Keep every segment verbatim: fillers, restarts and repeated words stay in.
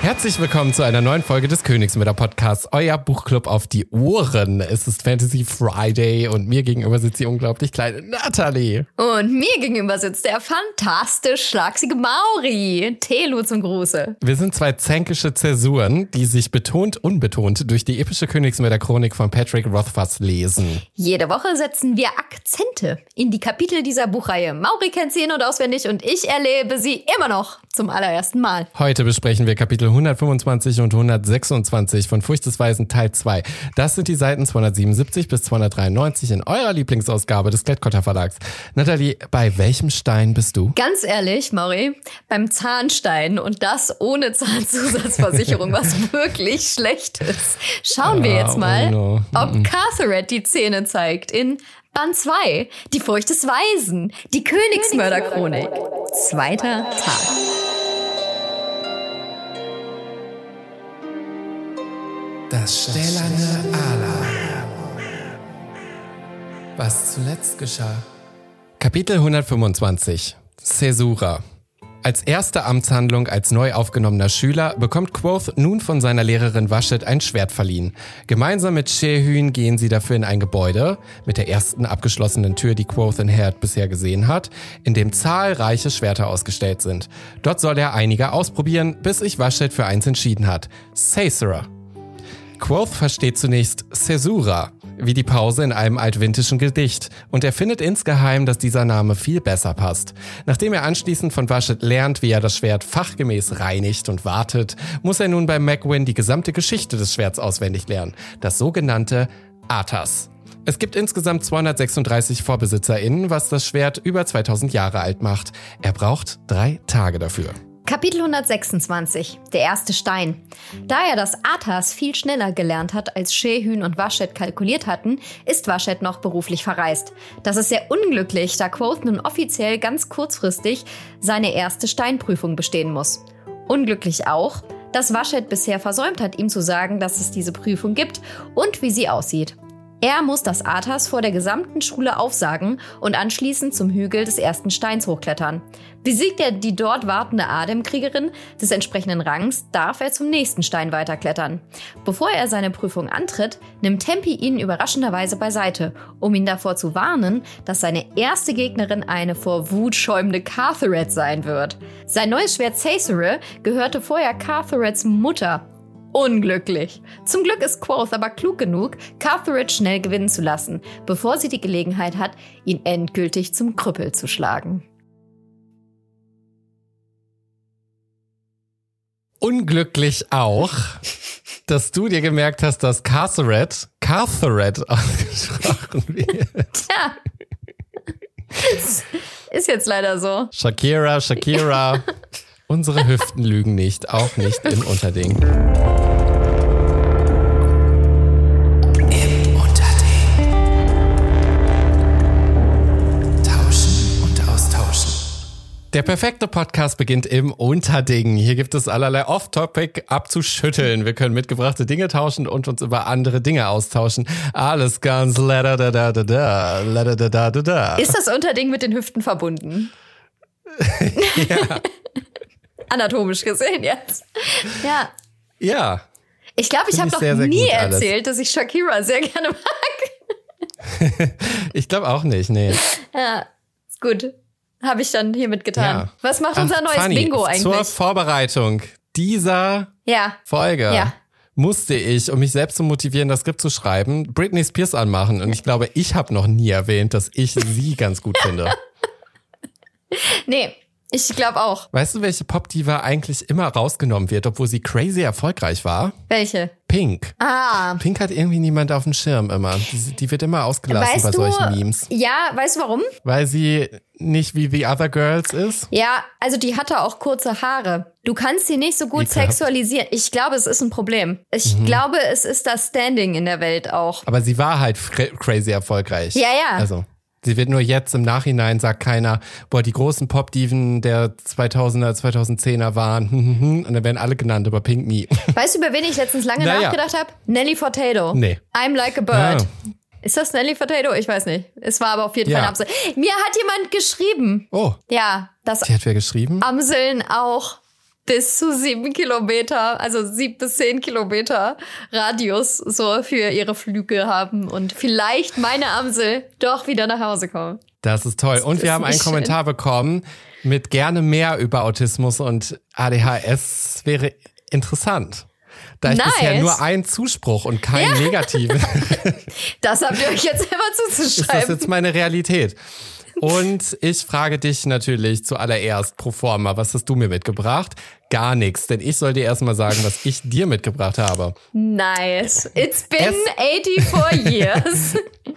Herzlich willkommen zu einer neuen Folge des Königsmütter Podcasts, euer Buchclub auf die Ohren. Es ist Fantasy Friday und mir gegenüber sitzt die unglaublich kleine Nathalie. Und mir gegenüber sitzt der fantastisch schlagsige Mauri. Telu zum Gruße. Wir sind zwei zänkische Zäsuren, die sich betont unbetont durch die epische Königsmütter-Chronik von Patrick Rothfuss lesen. Jede Woche setzen wir Akzente in die Kapitel dieser Buchreihe. Mauri kennt sie in- und auswendig und ich erlebe sie immer noch zum allerersten Mal. Heute besprechen wir Kapitel hundertfünfundzwanzig und hundertsechsundzwanzig von Furcht des Weisen Teil zwei. Das sind die Seiten zweihundertsiebenundsiebzig bis zweihundertdreiundneunzig in eurer Lieblingsausgabe des Klett-Cotta Verlags. Nathalie, bei welchem Stein bist du? Ganz ehrlich, Mauri, beim Zahnstein und das ohne Zahnzusatzversicherung, was wirklich schlecht ist. Schauen wir jetzt mal, oh no. ob Carteret die Zähne zeigt in Band zwei, die Furcht des Weisen, die Königsmörder-Chronik. Zweiter Tag. Das stählerne Ala. Was zuletzt geschah. Kapitel hundertfünfundzwanzig. Caesura. Als erste Amtshandlung als neu aufgenommener Schüler bekommt Quoth nun von seiner Lehrerin Vashti ein Schwert verliehen. Gemeinsam mit Shehyn gehen sie dafür in ein Gebäude, mit der ersten abgeschlossenen Tür, die Quoth in Heard bisher gesehen hat, in dem zahlreiche Schwerter ausgestellt sind. Dort soll er einige ausprobieren, bis sich Vashti für eins entschieden hat. Caesura. Quoth versteht zunächst Caesura, wie die Pause in einem altwintischen Gedicht, und er findet insgeheim, dass dieser Name viel besser passt. Nachdem er anschließend von Vashti lernt, wie er das Schwert fachgemäß reinigt und wartet, muss er nun bei Megwyn die gesamte Geschichte des Schwerts auswendig lernen, das sogenannte Arthas. Es gibt insgesamt zweihundertsechsunddreißig VorbesitzerInnen, was das Schwert über zweitausend Jahre alt macht. Er braucht drei Tage dafür. Kapitel hundertsechsundzwanzig, der erste Stein. Da er das Arthas viel schneller gelernt hat, als Shehyn und Vashti kalkuliert hatten, ist Vashti noch beruflich verreist. Das ist sehr unglücklich, da Quoth nun offiziell ganz kurzfristig seine erste Steinprüfung bestehen muss. Unglücklich auch, dass Vashti bisher versäumt hat, ihm zu sagen, dass es diese Prüfung gibt und wie sie aussieht. Er muss das Arthas vor der gesamten Schule aufsagen und anschließend zum Hügel des ersten Steins hochklettern. Besiegt er die dort wartende Ademkriegerin des entsprechenden Rangs, darf er zum nächsten Stein weiterklettern. Bevor er seine Prüfung antritt, nimmt Tempi ihn überraschenderweise beiseite, um ihn davor zu warnen, dass seine erste Gegnerin eine vor Wut schäumende Carteret sein wird. Sein neues Schwert Caesura gehörte vorher Carterets Mutter. Unglücklich. Zum Glück ist Quoth aber klug genug, Carteret schnell gewinnen zu lassen, bevor sie die Gelegenheit hat, ihn endgültig zum Krüppel zu schlagen. Unglücklich auch, dass du dir gemerkt hast, dass Carteret, Carteret ausgesprochen wird. Ja. Ist jetzt leider so. Shakira, Shakira. Unsere Hüften lügen nicht, auch nicht im Unterding. Im Unterding. Tauschen und austauschen. Der perfekte Podcast beginnt im Unterding. Hier gibt es allerlei Off-Topic abzuschütteln. Wir können mitgebrachte Dinge tauschen und uns über andere Dinge austauschen. Alles ganz la da da da da da la da da da da. Ist das Unterding mit den Hüften verbunden? Ja. Anatomisch gesehen jetzt. Ja. Ja. Ich glaube, ich habe noch sehr, sehr nie gut alles. erzählt, dass ich Shakira sehr gerne mag. Ich glaube auch nicht, nee. Ja, ist gut. Habe ich dann hiermit getan. Ja. Was macht unser Ach, neues Fanny, Bingo eigentlich? Zur Vorbereitung dieser ja. Folge Ja. musste ich, um mich selbst zu motivieren, das Skript zu schreiben, Britney Spears anmachen. Und ich glaube, ich habe noch nie erwähnt, dass ich sie ganz gut finde. Nee. Ich glaube auch. Weißt du, welche Pop-Diva eigentlich immer rausgenommen wird, obwohl sie crazy erfolgreich war? Welche? Pink. Ah. Pink hat irgendwie niemand auf dem Schirm immer. Die, die wird immer ausgelassen weißt bei du, solchen Memes. Ja, weißt du warum? Weil sie nicht wie The Other Girls ist? Ja, also die hatte auch kurze Haare. Du kannst sie nicht so gut Ekelhaft. sexualisieren. Ich glaube, es ist ein Problem. Ich mhm. glaube, es ist das Standing in der Welt auch. Aber sie war halt crazy erfolgreich. Ja, ja. Also. Sie wird nur jetzt im Nachhinein, sagt keiner, boah, die großen Pop-Diven der zweitausender, zweitausendzehner waren, und dann werden alle genannt, aber Pink nie. Weißt du, über wen ich letztens lange naja. nachgedacht habe? Nelly Furtado. Nee. I'm like a bird. Ah. Ist das Nelly Furtado? Ich weiß nicht. Es war aber auf jeden Ja. Fall ein Amsel. Mir hat jemand geschrieben. Oh. Ja, dass Die hat wer geschrieben? Amseln auch bis zu sieben Kilometer, also sieben bis zehn Kilometer Radius so für ihre Flüge haben und vielleicht meine Amsel doch wieder nach Hause kommen. Das ist toll. Das und wir ist haben einen nicht Kommentar schön. bekommen mit gerne mehr über Autismus und A D H S wäre interessant. Da ich Nice. bisher nur einen Zuspruch und keinen Ja. negativen. Das habt ihr euch jetzt immer Ist das zuzuschreiben. jetzt meine Realität? Und ich frage dich natürlich zuallererst pro forma, was hast du mir mitgebracht? Gar nichts, denn ich soll dir erstmal sagen, was ich dir mitgebracht habe. Nice. It's been Es- eighty-four years.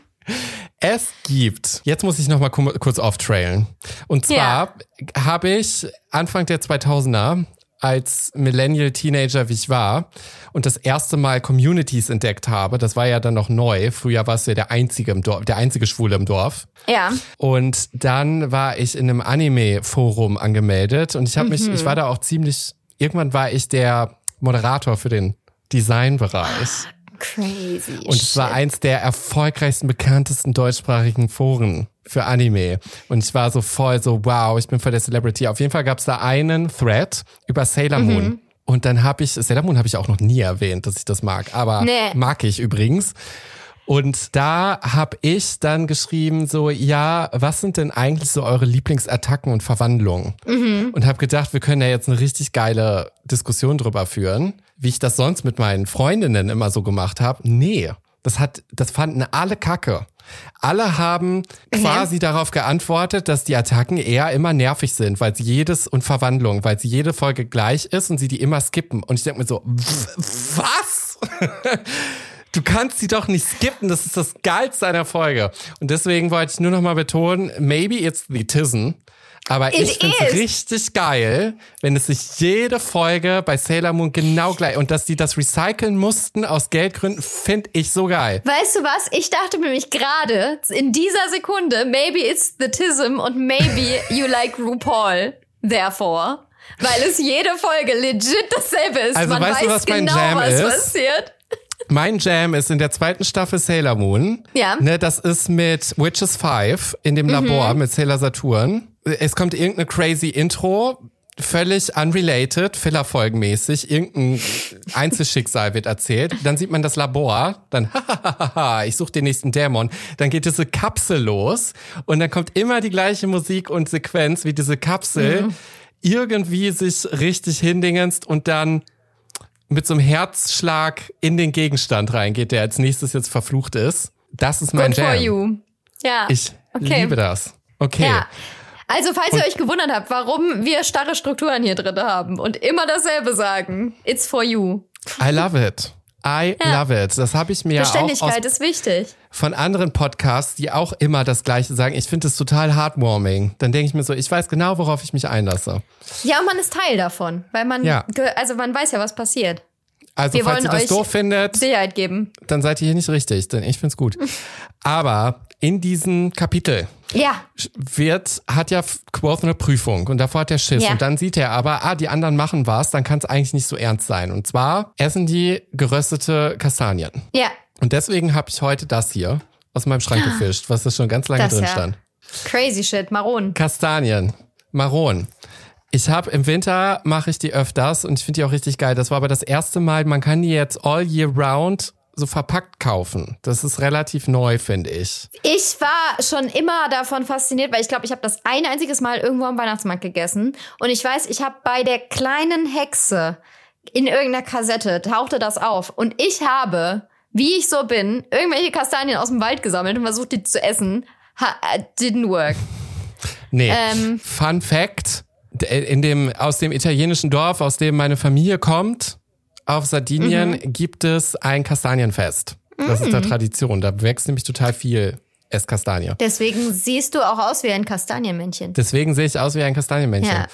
Es gibt, jetzt muss ich noch mal kum- kurz auftrailen. Und zwar habe ich Anfang der zweitausender als Millennial-Teenager, wie ich war, und das erste Mal Communities entdeckt habe. Das war ja dann noch neu. Früher warst du ja der einzige im Dorf, der einzige Schwule im Dorf. Ja. Und dann war ich in einem Anime-Forum angemeldet und ich habe mich, ich war da auch ziemlich, irgendwann war ich der Moderator für den Designbereich. Crazy. Und es war eins der erfolgreichsten, bekanntesten deutschsprachigen Foren für Anime. Und ich war so voll so, wow, ich bin voll der Celebrity. Auf jeden Fall gab es da einen Thread über Sailor Moon. Mhm. Und dann habe ich, Sailor Moon habe ich auch noch nie erwähnt, dass ich das mag. Aber Nee. mag ich übrigens. Und da habe ich dann geschrieben so, ja, was sind denn eigentlich so eure Lieblingsattacken und Verwandlungen? Mhm. Und habe gedacht, wir können ja jetzt eine richtig geile Diskussion drüber führen, wie ich das sonst mit meinen Freundinnen immer so gemacht habe. Nee, das hat, das fanden alle Kacke. Alle haben quasi darauf geantwortet, dass die Attacken eher immer nervig sind, weil sie jedes und Verwandlung, weil sie jede Folge gleich ist und sie die immer skippen. Und ich denke mir so, w- was? Du kannst sie doch nicht skippen, das ist das Geilste einer Folge. Und deswegen wollte ich nur noch mal betonen, maybe it's the Tizen, aber It ich finde es is. richtig geil, wenn es sich jede Folge bei Sailor Moon genau gleich, und dass die das recyceln mussten aus Geldgründen, finde ich so geil. Weißt du was? Ich dachte nämlich gerade in dieser Sekunde, maybe it's the Tism und maybe you like RuPaul. Therefore. Weil es jede Folge legit dasselbe ist. Also Man weißt weiß du, was mein genau, Jam was ist? passiert. Mein Jam ist in der zweiten Staffel Sailor Moon. Ja. Ne, das ist mit Witches Five in dem Labor mit Sailor Saturn. Es kommt irgendeine crazy Intro, völlig unrelated, Fillerfolgenmäßig. Irgendein Einzelschicksal wird erzählt. Dann sieht man das Labor. Dann, hahaha, ich suche den nächsten Dämon. Dann geht diese Kapsel los. Und dann kommt immer die gleiche Musik und Sequenz, wie diese Kapsel irgendwie sich richtig hindingenst und dann mit so einem Herzschlag in den Gegenstand reingeht, der als nächstes jetzt verflucht ist. Das ist mein Good for Jam. you. Ja. Ich Okay. liebe das. Okay. Ja. Also, falls ihr euch gewundert habt, warum wir starre Strukturen hier drin haben und immer dasselbe sagen, it's for you. I love it. I Ja. love it. Das habe ich mir ja auch aus, Beständigkeit ist wichtig. von anderen Podcasts, die auch immer das Gleiche sagen. Ich finde es total heartwarming. Dann denke ich mir so, ich weiß genau, worauf ich mich einlasse. Ja, und man ist Teil davon, weil man, Ja. ge- also man weiß ja, was passiert. Also Wir falls wollen ihr das euch doof findet, Sicherheit geben. dann seid ihr hier nicht richtig, denn ich find's gut. Aber in diesem Kapitel Ja. wird, hat ja Quoth eine Prüfung und davor hat er Schiss. Ja. Und dann sieht er aber, ah, die anderen machen was, dann kann es eigentlich nicht so ernst sein. Und zwar essen die geröstete Kastanien. Ja. Und deswegen habe ich heute das hier aus meinem Schrank gefischt, was da schon ganz lange Das drin ja. stand. Crazy shit, Maron. Kastanien, Maron. Ich habe im Winter mache ich die öfters und ich finde die auch richtig geil. Das war aber das erste Mal, man kann die jetzt all year round so verpackt kaufen. Das ist relativ neu, finde ich. Ich war schon immer davon fasziniert, weil ich glaube, ich habe das ein einziges Mal irgendwo am Weihnachtsmarkt gegessen. Und ich weiß, ich habe bei der kleinen Hexe in irgendeiner Kassette, tauchte das auf. Und ich habe, wie ich so bin, irgendwelche Kastanien aus dem Wald gesammelt und versucht, die zu essen. Ha, didn't work. Nee, Ähm. Fun Fact, in dem, aus dem italienischen Dorf, aus dem meine Familie kommt, auf Sardinien Mhm. gibt es ein Kastanienfest. Das ist da Tradition, da wächst nämlich total viel Esskastanie. Deswegen siehst du auch aus wie ein Kastanienmännchen. Deswegen sehe ich aus wie ein Kastanienmännchen. Ja.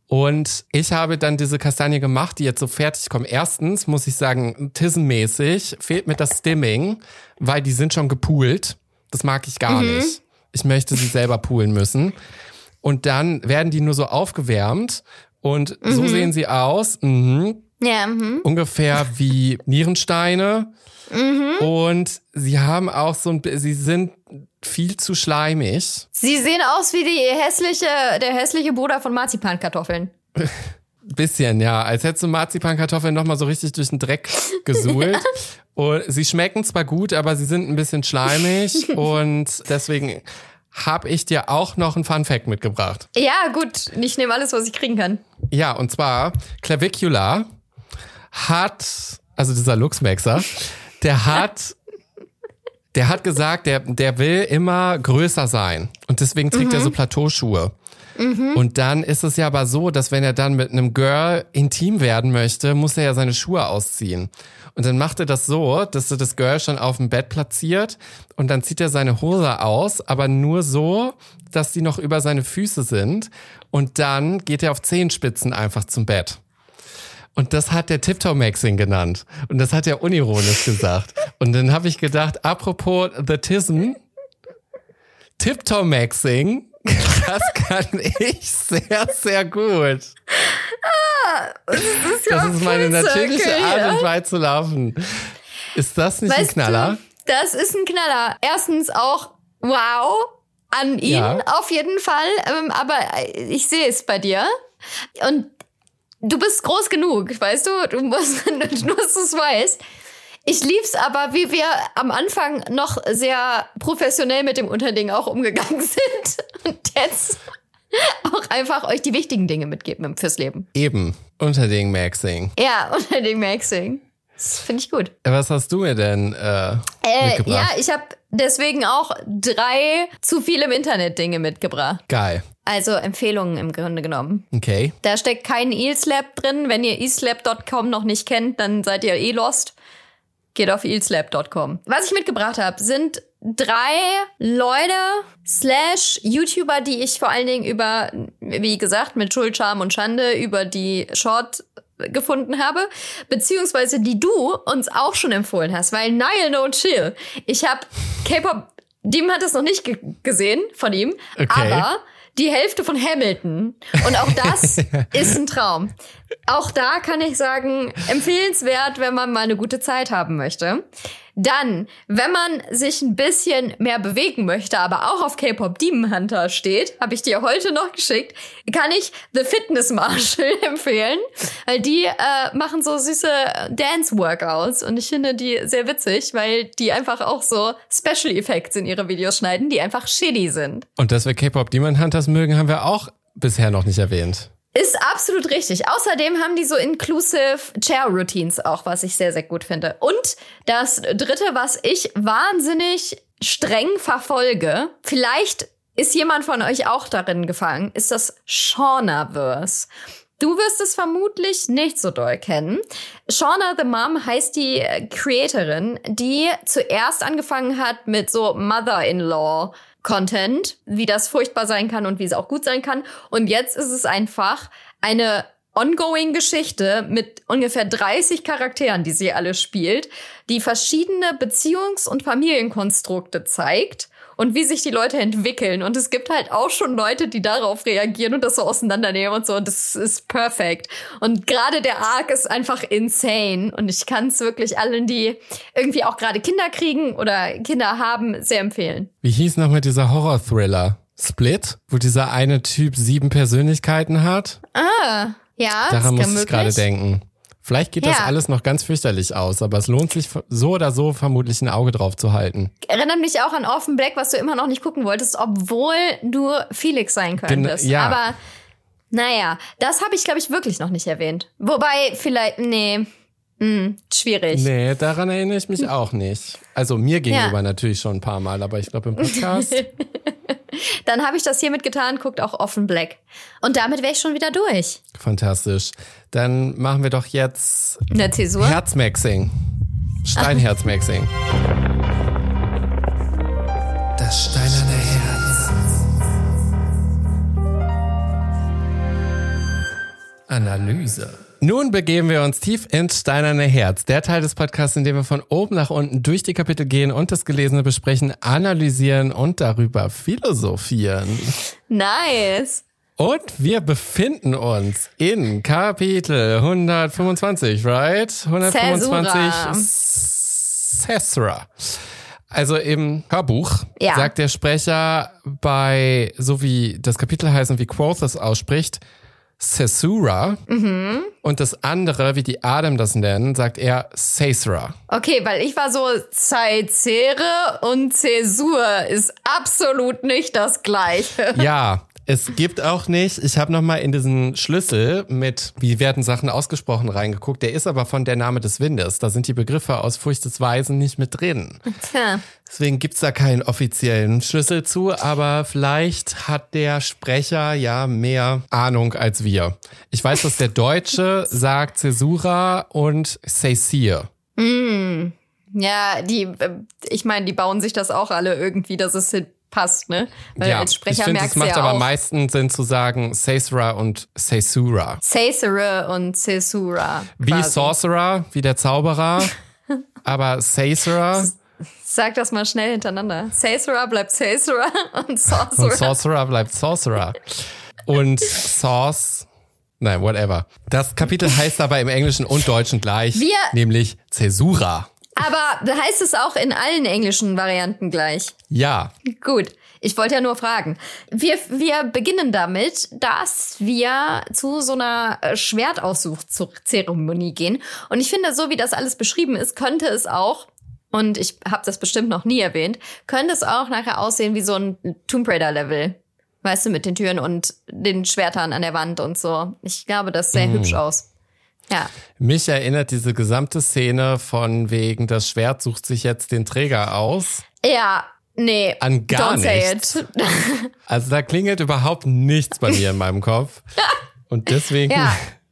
Und ich habe dann diese Kastanie gemacht, die jetzt so fertig kommen. Erstens muss ich sagen, Tissenmäßig fehlt mir das Stimming, weil die sind schon gepoolt. Das mag ich gar Mhm. nicht. Ich möchte sie selber poolen müssen. Und dann werden die nur so aufgewärmt und so Mhm. sehen sie aus. Mhm. Ja, mhm. Ungefähr wie Nierensteine. Mhm. Und sie haben auch so ein, sie sind viel zu schleimig. Sie sehen aus wie die hässliche, der hässliche Bruder von Marzipankartoffeln. Bisschen, ja. Als hättest du Marzipankartoffeln nochmal so richtig durch den Dreck gesuhlt. Ja. Und sie schmecken zwar gut, aber sie sind ein bisschen schleimig. Und deswegen habe ich dir auch noch einen Fun-Fact mitgebracht. Ja, gut. Ich nehme alles, was ich kriegen kann. Ja, und zwar Clavicula hat, also dieser Luchsmexer, der hat... Der hat gesagt, der, der will immer größer sein. Und deswegen trägt mhm. er so Plateauschuhe. Mhm. Und dann ist es ja aber so, dass wenn er dann mit einem Girl intim werden möchte, muss er ja seine Schuhe ausziehen. Und dann macht er das so, dass er das Girl schon auf dem Bett platziert und dann zieht er seine Hose aus, aber nur so, dass die noch über seine Füße sind. Und dann geht er auf Zehenspitzen einfach zum Bett. Und das hat der Tiptoe-Maxing genannt. Und das hat er unironisch gesagt. Und dann habe ich gedacht, apropos The Tism, Tiptoe-Maxing, das kann ich sehr, sehr gut. Ah, das ist, ja das ist meine natürliche Art und Weise zu laufen. Ist das nicht weißt ein Knaller? Du, das ist ein Knaller. Erstens auch, wow, an ihn ja. auf jeden Fall. Aber ich sehe es bei dir. Und du bist groß genug, weißt du? Du musst, nur, dass du es weißt. Ich lieb's aber, wie wir am Anfang noch sehr professionell mit dem Unterding auch umgegangen sind. Und jetzt auch einfach euch die wichtigen Dinge mitgeben fürs Leben. Eben, Unterding-Maxing. Ja, Unterding-Maxing. Das finde ich gut. Was hast du mir denn äh, äh, mitgebracht? Ja, ich habe deswegen auch drei zu viel im Internet Dinge mitgebracht. Geil. Also Empfehlungen im Grunde genommen. Okay. Da steckt kein eSlap drin. Wenn ihr eSlap Punkt com noch nicht kennt, dann seid ihr eh lost. Geht auf eSlap Punkt com. Was ich mitgebracht habe, sind drei Leute slash YouTuber, die ich vor allen Dingen über, wie gesagt, mit Schuld, Scham und Schande über die Short gefunden habe, beziehungsweise die du uns auch schon empfohlen hast, weil Niall No Chill. Ich habe K-Pop, Demon hat das noch nicht ge- gesehen von ihm, okay. aber die Hälfte von Hamilton. Und auch das ist ein Traum. Auch da kann ich sagen, empfehlenswert, wenn man mal eine gute Zeit haben möchte. Dann, wenn man sich ein bisschen mehr bewegen möchte, aber auch auf K-Pop Demon Hunter steht, habe ich dir heute noch geschickt, kann ich The Fitness Marshal empfehlen, weil die äh, machen so süße Dance-Workouts und ich finde die sehr witzig, weil die einfach auch so Special Effects in ihre Videos schneiden, die einfach shitty sind. Und dass wir K-Pop Demon Hunters mögen, haben wir auch bisher noch nicht erwähnt. Ist absolut richtig. Außerdem haben die so inclusive Chair-Routines auch, was ich sehr, sehr gut finde. Und das Dritte, was ich wahnsinnig streng verfolge, vielleicht ist jemand von euch auch darin gefangen, ist das Shaunaverse. Du wirst es vermutlich nicht so doll kennen. Shauna the Mom heißt die Creatorin, die zuerst angefangen hat mit so Mother-in-Law Content, wie das furchtbar sein kann und wie es auch gut sein kann. Und jetzt ist es einfach eine ongoing-Geschichte mit ungefähr dreißig Charakteren, die sie alle spielt, die verschiedene Beziehungs- und Familienkonstrukte zeigt und wie sich die Leute entwickeln. Und es gibt halt auch schon Leute, die darauf reagieren und das so auseinandernehmen und so. Und das ist perfekt. Und gerade der Arc ist einfach insane. Und ich kann es wirklich allen, die irgendwie auch gerade Kinder kriegen oder Kinder haben, sehr empfehlen. Wie hieß nochmal dieser Horror-Thriller? Split? Wo dieser eine Typ sieben Persönlichkeiten hat? Ah, ja. Daran muss ich gerade denken. Vielleicht geht ja. das alles noch ganz fürchterlich aus, aber es lohnt sich so oder so vermutlich ein Auge drauf zu halten. Erinnert mich auch an Orphan Black, was du immer noch nicht gucken wolltest, obwohl du Felix sein könntest. Gen- ja. Aber naja, das habe ich, glaube ich, wirklich noch nicht erwähnt. Wobei, vielleicht, nee, mh, schwierig. Nee, daran erinnere ich mich auch nicht. Also mir gegenüber ja. natürlich schon ein paar Mal, aber ich glaube im Podcast... Dann habe ich das hiermit getan, guckt auch Orphan Black. Und damit wäre ich schon wieder durch. Fantastisch. Dann machen wir doch jetzt eine Zäsur. Herzmaxing. Steinherzmaxing. Das steinerne Herz. Analyse. Nun begeben wir uns tief ins steinerne Herz, der Teil des Podcasts, in dem wir von oben nach unten durch die Kapitel gehen und das Gelesene besprechen, analysieren und darüber philosophieren. Nice. Und wir befinden uns in Kapitel hundertfünfundzwanzig, right? hundertfünfundzwanzig Caesura. Also im Hörbuch ja. sagt der Sprecher bei, so wie das Kapitel heißt und wie Quoth es ausspricht, Caesura. Mhm. Und das andere, wie die Adem das nennen, sagt er Caesura. Okay, weil ich war so, Caesere und Caesur ist absolut nicht das Gleiche. Ja, es gibt auch nicht, ich habe nochmal in diesen Schlüssel mit, wie werden Sachen ausgesprochen, reingeguckt. Der ist aber von Der Name des Windes. Da sind die Begriffe aus Furcht des Weisen nicht mit drin. Tja. Deswegen gibt's da keinen offiziellen Schlüssel zu, aber vielleicht hat der Sprecher ja mehr Ahnung als wir. Ich weiß, dass der Deutsche sagt Caesura und Caesir. Mm. Ja, die, ich meine, die bauen sich das auch alle irgendwie, dass es passt, ne? Weil ja, als Sprecher ich finde, merkst es macht ja aber auch am meisten Sinn zu sagen Caesura und Caesura. Caesere und Caesura. Wie quasi. Sorcerer, wie der Zauberer, aber Caesura. Sag das mal schnell hintereinander. Caesura bleibt Caesura und Sorcerer. Und Sorcerer bleibt Sorcerer. Und Sauce, nein, whatever. Das Kapitel heißt aber im Englischen und Deutschen gleich, Wir, nämlich Caesura. Aber heißt es auch in allen englischen Varianten gleich? Ja. Gut, ich wollte ja nur fragen. Wir, wir beginnen damit, dass wir zu so einer Schwertaussuchzeremonie gehen. Und ich finde, so wie das alles beschrieben ist, könnte es auch, und ich habe das bestimmt noch nie erwähnt, könnte es auch nachher aussehen wie so ein Tomb Raider-Level. Weißt du, mit den Türen und den Schwertern an der Wand und so. Ich glaube, das sah mm. hübsch aus. Ja. Mich erinnert diese gesamte Szene von wegen, das Schwert sucht sich jetzt den Träger aus. Ja, nee. An gar don't nichts. Say it. Also da klingelt überhaupt nichts bei mir in meinem Kopf. Und deswegen ja.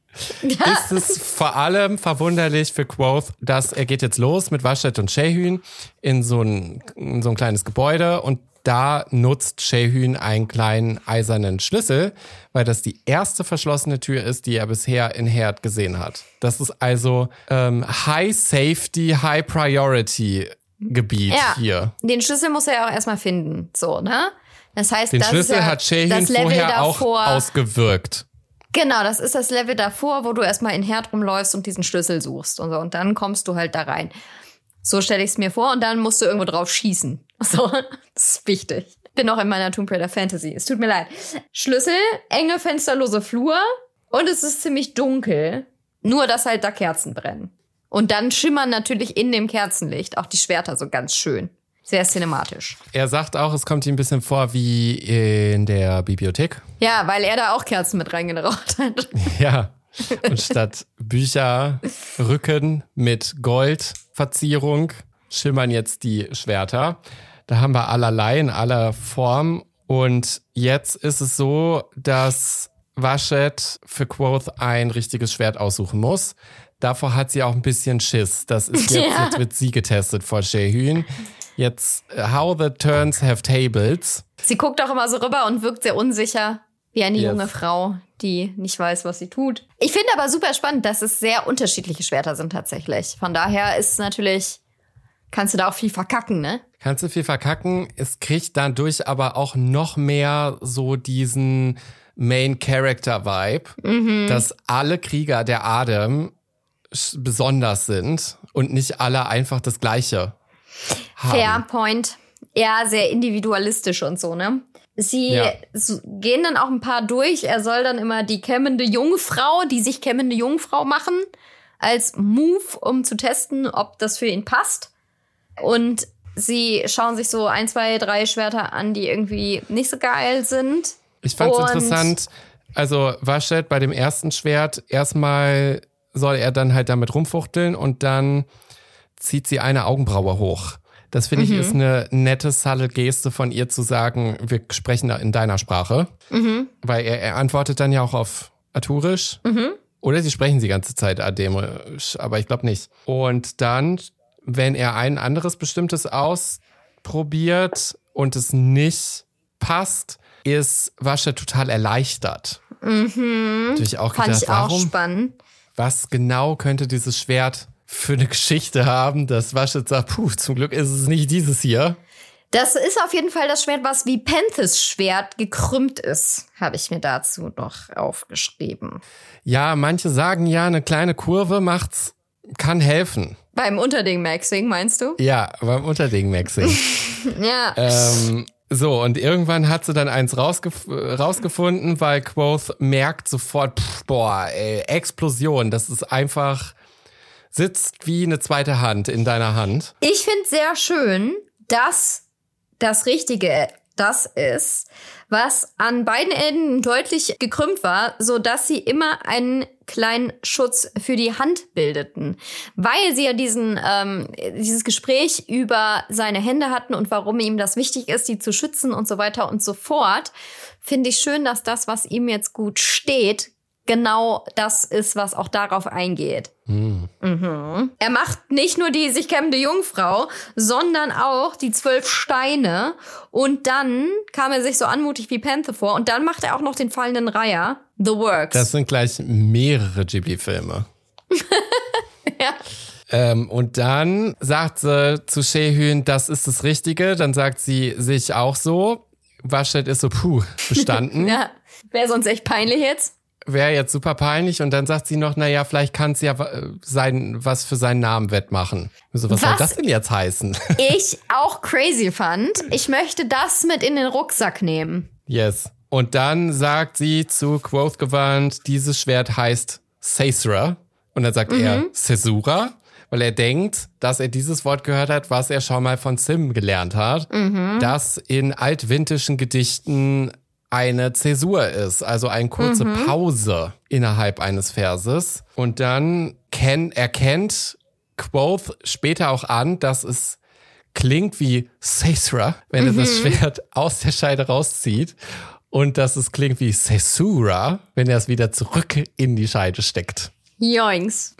ist es vor allem verwunderlich für Quoth, dass er geht jetzt los mit Vashti und Shehyn in so ein, in so ein kleines Gebäude und da nutzt Shehyn einen kleinen eisernen Schlüssel, weil das die erste verschlossene Tür ist, die er bisher in Herd gesehen hat. Das ist also ähm, High Safety, High Priority Gebiet ja, hier. Den Schlüssel muss er ja auch erstmal finden, so, ne? Das heißt, den das Schlüssel ist ja hat Shehyn das Level vorher davor, auch ausgewirkt. Genau, das ist das Level davor, wo du erstmal in Herd rumläufst und diesen Schlüssel suchst und so. Und dann kommst du halt da rein. So stelle ich es mir vor und dann musst du irgendwo drauf schießen. So, das ist wichtig. Bin noch in meiner Tomb Raider Fantasy. Es tut mir leid. Schlüssel, enge, fensterlose Flur und es ist ziemlich dunkel. Nur, dass halt da Kerzen brennen. Und dann schimmern natürlich in dem Kerzenlicht auch die Schwerter so ganz schön. Sehr cinematisch. Er sagt auch, es kommt ihm ein bisschen vor wie in der Bibliothek. Ja, weil er da auch Kerzen mit reingeraucht hat. Ja. Und statt Bücher, Rücken mit Goldverzierung schimmern jetzt die Schwerter. Da haben wir allerlei in aller Form. Und jetzt ist es so, dass Vashti für Quoth ein richtiges Schwert aussuchen muss. Davor hat sie auch ein bisschen Schiss. Das ist jetzt, ja. jetzt wird sie getestet vor Shehyn. Jetzt, how the turns have tables. Sie guckt auch immer so rüber und wirkt sehr unsicher. Wie eine yes. junge Frau, die nicht weiß, was sie tut. Ich finde aber super spannend, dass es sehr unterschiedliche Schwerter sind tatsächlich. Von daher ist es natürlich, kannst du da auch viel verkacken, ne? Kannst du viel verkacken. Es kriegt dadurch aber auch noch mehr so diesen Main-Character-Vibe, mhm. dass alle Krieger der Adem besonders sind und nicht alle einfach das Gleiche haben. Fair point. Ja, sehr individualistisch und so, ne? Sie ja. gehen dann auch ein paar durch. Er soll dann immer die kämmende Jungfrau, die sich kämmende Jungfrau machen, als Move, um zu testen, ob das für ihn passt. Und sie schauen sich so ein, zwei, drei Schwerter an, die irgendwie nicht so geil sind. Ich fand's Und interessant, also Vashti bei dem ersten Schwert, erstmal soll er dann halt damit rumfuchteln und dann zieht sie eine Augenbraue hoch. Das finde ich mhm. ist eine nette, subtle Geste von ihr zu sagen, wir sprechen in deiner Sprache. Mhm. Weil er, er antwortet dann ja auch auf Arthurisch. Mhm. Oder sie sprechen die ganze Zeit Ademisch, aber ich glaube nicht. Und dann, wenn er ein anderes bestimmtes ausprobiert und es nicht passt, ist Vashti total erleichtert. Mhm. Natürlich auch Fand gedacht, ich auch warum, spannend. Was genau könnte dieses Schwert für eine Geschichte haben, dass Vashti sagt, puh, zum Glück ist es nicht dieses hier. Das ist auf jeden Fall das Schwert, was wie Penthys Schwert gekrümmt ist, habe ich mir dazu noch aufgeschrieben. Ja, manche sagen ja, eine kleine Kurve macht's, kann helfen. Beim Unterding-Maxing, meinst du? Ja, beim Unterding-Maxing. ja. Ähm, So, und irgendwann hat sie dann eins rausgef- rausgefunden, weil Quoth merkt sofort, pff, boah, ey, Explosion, das ist einfach, sitzt wie eine zweite Hand in deiner Hand. Ich finde sehr schön, dass das Richtige das ist, was an beiden Enden deutlich gekrümmt war, so dass sie immer einen kleinen Schutz für die Hand bildeten. Weil sie ja diesen ähm, dieses Gespräch über seine Hände hatten und warum ihm das wichtig ist, die zu schützen und so weiter und so fort, finde ich schön, dass das, was ihm jetzt gut steht, genau das ist, was auch darauf eingeht. Hm. Mhm. Er macht nicht nur die sich kämmende Jungfrau, sondern auch die zwölf Steine. Und dann kam er sich so anmutig wie Panther vor. Und dann macht er auch noch den fallenden Reiher. The Works. Das sind gleich mehrere Ghibli-Filme. Ja. Ähm, und dann sagt sie zu Shehyn, das ist das Richtige. Dann sagt sie sich auch so. Vashet ist so, puh, bestanden. Ja, wäre sonst echt peinlich jetzt. Wäre jetzt super peinlich. Und dann sagt sie noch, naja, vielleicht kann es ja sein, was für seinen Namen wettmachen. So, was, was soll das denn jetzt heißen? Ich auch crazy fand. Ich möchte das mit in den Rucksack nehmen. Yes. Und dann sagt sie zu Quoth gewandt, dieses Schwert heißt Caesura. Und dann sagt mhm. er Caesura, weil er denkt, dass er dieses Wort gehört hat, was er schon mal von Sim gelernt hat. Mhm. Das in altvintischen Gedichten eine Zäsur ist, also eine kurze mhm. Pause innerhalb eines Verses. Und dann kenn, erkennt Quoth später auch an, dass es klingt wie Caesura, wenn mhm. er das Schwert aus der Scheide rauszieht. Und dass es klingt wie Caesura, wenn er es wieder zurück in die Scheide steckt. Joinks.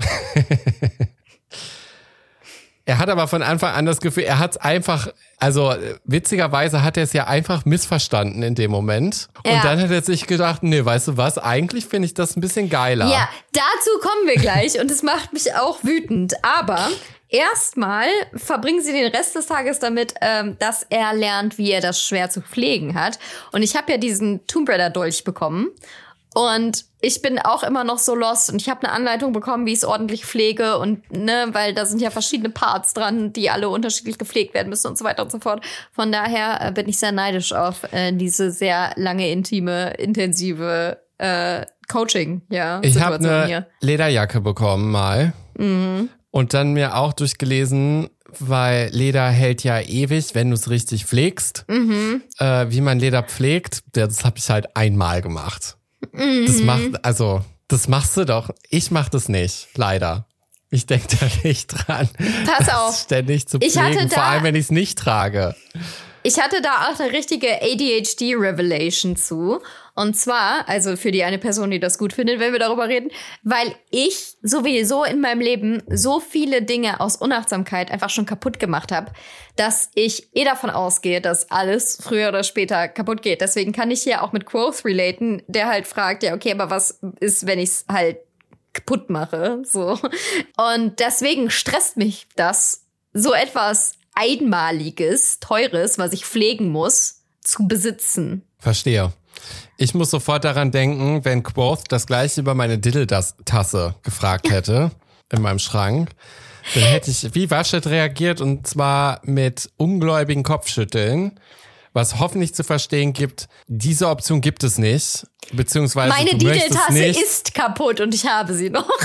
Er hat aber von Anfang an das Gefühl, er hat es einfach, also witzigerweise hat er es ja einfach missverstanden in dem Moment. Ja. Und dann hat er sich gedacht, nee, weißt du was, eigentlich finde ich das ein bisschen geiler. Ja, dazu kommen wir gleich und es macht mich auch wütend. Aber erstmal verbringen sie den Rest des Tages damit, ähm, dass er lernt, wie er das Schwert zu pflegen hat. Und ich habe ja diesen Tomb Raider Dolch bekommen. Und ich bin auch immer noch so lost und ich habe eine Anleitung bekommen, wie ich es ordentlich pflege und ne, weil da sind ja verschiedene Parts dran, die alle unterschiedlich gepflegt werden müssen und so weiter und so fort. Von daher äh, bin ich sehr neidisch auf äh, diese sehr lange, intime, intensive äh, Coaching, ja. Ich habe eine hier. Lederjacke bekommen mal mhm. und dann mir auch durchgelesen, weil Leder hält ja ewig, wenn du es richtig pflegst. Mhm. Äh, wie man Leder pflegt, das habe ich halt einmal gemacht. Das macht, also, das machst du doch. Ich mach das nicht, leider. Ich denke da nicht dran. Pass auf. Ständig zu pflegen, vor allem, wenn ich es nicht trage. Ich hatte da auch eine richtige A D H D-Revelation zu. Und zwar, also für die eine Person, die das gut findet, wenn wir darüber reden, weil ich sowieso in meinem Leben so viele Dinge aus Unachtsamkeit einfach schon kaputt gemacht habe, dass ich eh davon ausgehe, dass alles früher oder später kaputt geht. Deswegen kann ich hier auch mit Quoth relaten, der halt fragt, ja, okay, aber was ist, wenn ich es halt kaputt mache? So. Und deswegen stresst mich das, so etwas Einmaliges, Teures, was ich pflegen muss, zu besitzen. Verstehe. Ich muss sofort daran denken, wenn Quoth das gleiche über meine Diddle-Tasse gefragt hätte, in meinem Schrank, dann hätte ich wie Vashet reagiert und zwar mit ungläubigen Kopfschütteln, was hoffentlich zu verstehen gibt, diese Option gibt es nicht, beziehungsweise meine du möchtest nicht. Meine Diddle-Tasse ist kaputt und ich habe sie noch.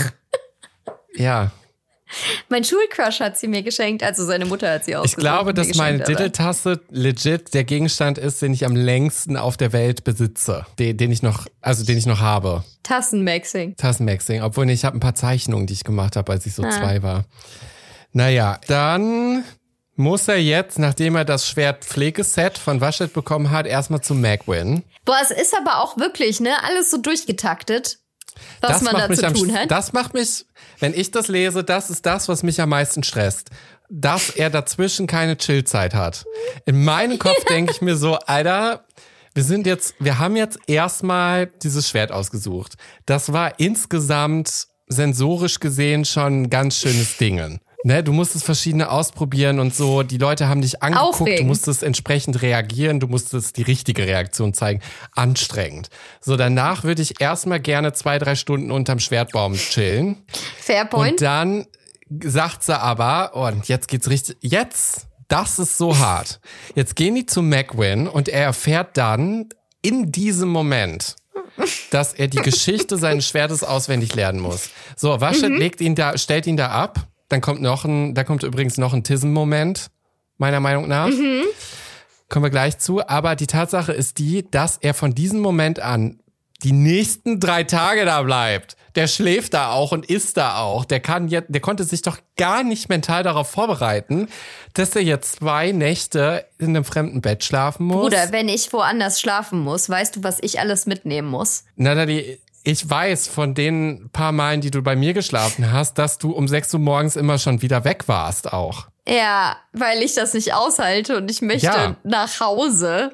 Ja. Mein Schulcrush hat sie mir geschenkt, also seine Mutter hat sie ausgesucht. Ich glaube, dass meine Diddle-Tasse legit der Gegenstand ist, den ich am längsten auf der Welt besitze. Den, den ich noch, also den ich noch habe. Tassenmaxing. Tassenmaxing. Obwohl, ich habe ein paar Zeichnungen, die ich gemacht habe, als ich so ah. zwei war. Naja, dann muss er jetzt, nachdem er das Schwertpflegeset von Vashet bekommen hat, erstmal zu Magwyn. Boah, es ist aber auch wirklich, ne, alles so durchgetaktet. Was das man da zu am, tun hat. Das macht mich, wenn ich das lese, das ist das, was mich am meisten stresst. Dass er dazwischen keine Chillzeit hat. In meinem Kopf denke ich mir so, Alter, wir sind jetzt, wir haben jetzt erstmal dieses Schwert ausgesucht. Das war insgesamt sensorisch gesehen schon ein ganz schönes Ding. Ne, du musstest verschiedene ausprobieren und so. Die Leute haben dich angeguckt, Aufregend. Du musstest entsprechend reagieren, du musstest die richtige Reaktion zeigen. Anstrengend. So, danach würde ich erstmal gerne zwei, drei Stunden unterm Schwertbaum chillen. Fair point. Und dann sagt sie aber, oh, und jetzt geht's richtig, jetzt, das ist so hart. Jetzt gehen die zu Megwyn und er erfährt dann in diesem Moment, dass er die Geschichte seines Schwertes auswendig lernen muss. So, Vashet mhm. legt ihn da, stellt ihn da ab. Dann kommt noch ein, da kommt übrigens noch ein Tism-Moment, meiner Meinung nach. Mhm. Kommen wir gleich zu. Aber die Tatsache ist die, dass er von diesem Moment an die nächsten drei Tage da bleibt. Der schläft da auch und isst da auch. Der kann jetzt, der konnte sich doch gar nicht mental darauf vorbereiten, dass er jetzt zwei Nächte in einem fremden Bett schlafen muss. Bruder, wenn ich woanders schlafen muss, weißt du, was ich alles mitnehmen muss? Natalie, ich weiß von den paar Malen, die du bei mir geschlafen hast, dass du um sechs Uhr morgens immer schon wieder weg warst auch. Ja, weil ich das nicht aushalte und ich möchte ja. nach Hause.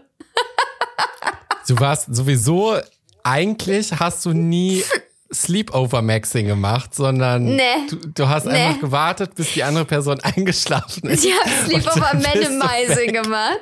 Du warst sowieso, eigentlich hast du nie Sleepover-Maxing gemacht, sondern nee. du, du hast nee. einfach gewartet, bis die andere Person eingeschlafen ist. Ich habe Sleepover-Minimizing gemacht.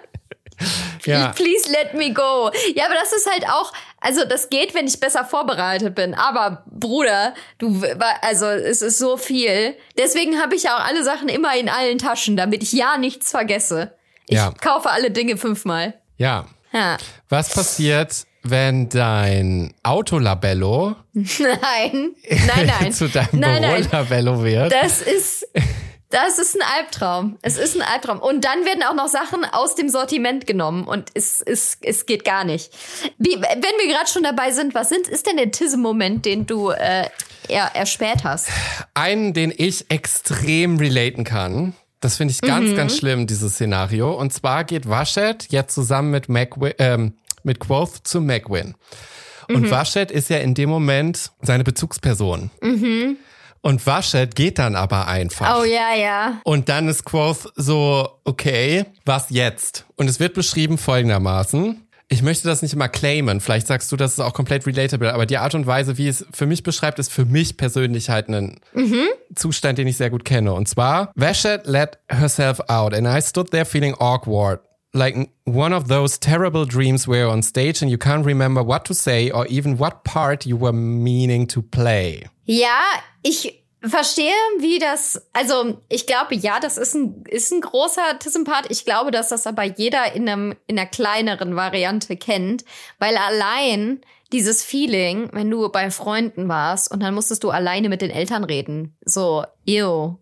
Ja. Please let me go. Ja, aber das ist halt auch, also das geht, wenn ich besser vorbereitet bin. Aber Bruder, du, also es ist so viel. Deswegen habe ich ja auch alle Sachen immer in allen Taschen, damit ich ja nichts vergesse. Ich ja. kaufe alle Dinge fünfmal. Ja. ja. Was passiert, wenn dein Autolabello nein, nein, nein. zu deinem nein, Bürolabello wird? Das ist, das ist ein Albtraum. Es ist ein Albtraum. Und dann werden auch noch Sachen aus dem Sortiment genommen und es, es, es geht gar nicht. Wie, wenn wir gerade schon dabei sind, was sind, ist denn der Tism-Moment, den du äh, er, erspäht hast? Einen, den ich extrem relaten kann. Das finde ich ganz, mhm. ganz schlimm, dieses Szenario. Und zwar geht Vashet jetzt zusammen mit Megwyn, ähm, mit Quoth zu Megwyn. Und mhm. Vashet ist ja in dem Moment seine Bezugsperson. Mhm. Und Vashet geht dann aber einfach. Oh ja, ja. Und dann ist Quoth so, okay, was jetzt? Und es wird beschrieben folgendermaßen. Ich möchte das nicht immer claimen, vielleicht sagst du, das ist auch komplett relatable, aber die Art und Weise, wie es für mich beschreibt, ist für mich persönlich halt ein mhm. Zustand, den ich sehr gut kenne. Und zwar, Vashet let herself out and I stood there feeling awkward. Like one of those terrible dreams where you're on stage and you can't remember what to say or even what part you were meaning to play. Ja, ich verstehe, wie das, also ich glaube, ja, das ist ein, ist ein großer Tism-Part. Ich glaube, dass das aber jeder in einem, in einer kleineren Variante kennt, weil allein dieses Feeling, wenn du bei Freunden warst und dann musstest du alleine mit den Eltern reden, so, ew,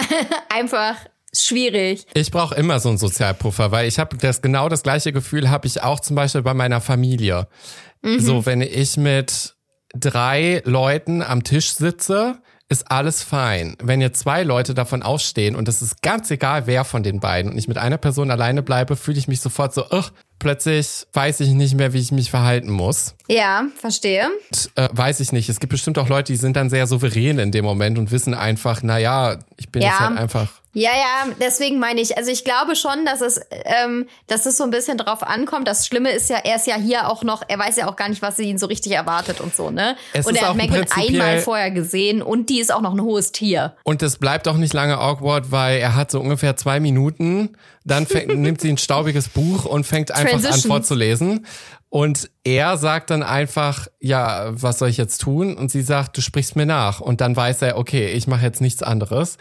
einfach schwierig. Ich brauche immer so einen Sozialpuffer, weil ich habe das genau das gleiche Gefühl habe ich auch zum Beispiel bei meiner Familie. Mhm. So, wenn ich mit drei Leuten am Tisch sitze, ist alles fein. Wenn jetzt zwei Leute davon aufstehen und es ist ganz egal, wer von den beiden und ich mit einer Person alleine bleibe, fühle ich mich sofort so, ugh, plötzlich weiß ich nicht mehr, wie ich mich verhalten muss. Ja, verstehe. Und, äh, weiß ich nicht. Es gibt bestimmt auch Leute, die sind dann sehr souverän in dem Moment und wissen einfach, naja, ich bin ja. jetzt halt einfach... Ja, ja, deswegen meine ich, also ich glaube schon, dass es, ähm, dass es so ein bisschen drauf ankommt. Das Schlimme ist ja, er ist ja hier auch noch, er weiß ja auch gar nicht, was ihn so richtig erwartet und so, ne? Es und ist er hat auch Megwyn prinzipiell einmal vorher gesehen und die ist auch noch ein hohes Tier. Und es bleibt auch nicht lange awkward, weil er hat so ungefähr zwei Minuten, dann fängt, nimmt sie ein staubiges Buch und fängt einfach an vorzulesen. Und er sagt dann einfach, ja, was soll ich jetzt tun? Und sie sagt, du sprichst mir nach. Und dann weiß er, okay, ich mache jetzt nichts anderes,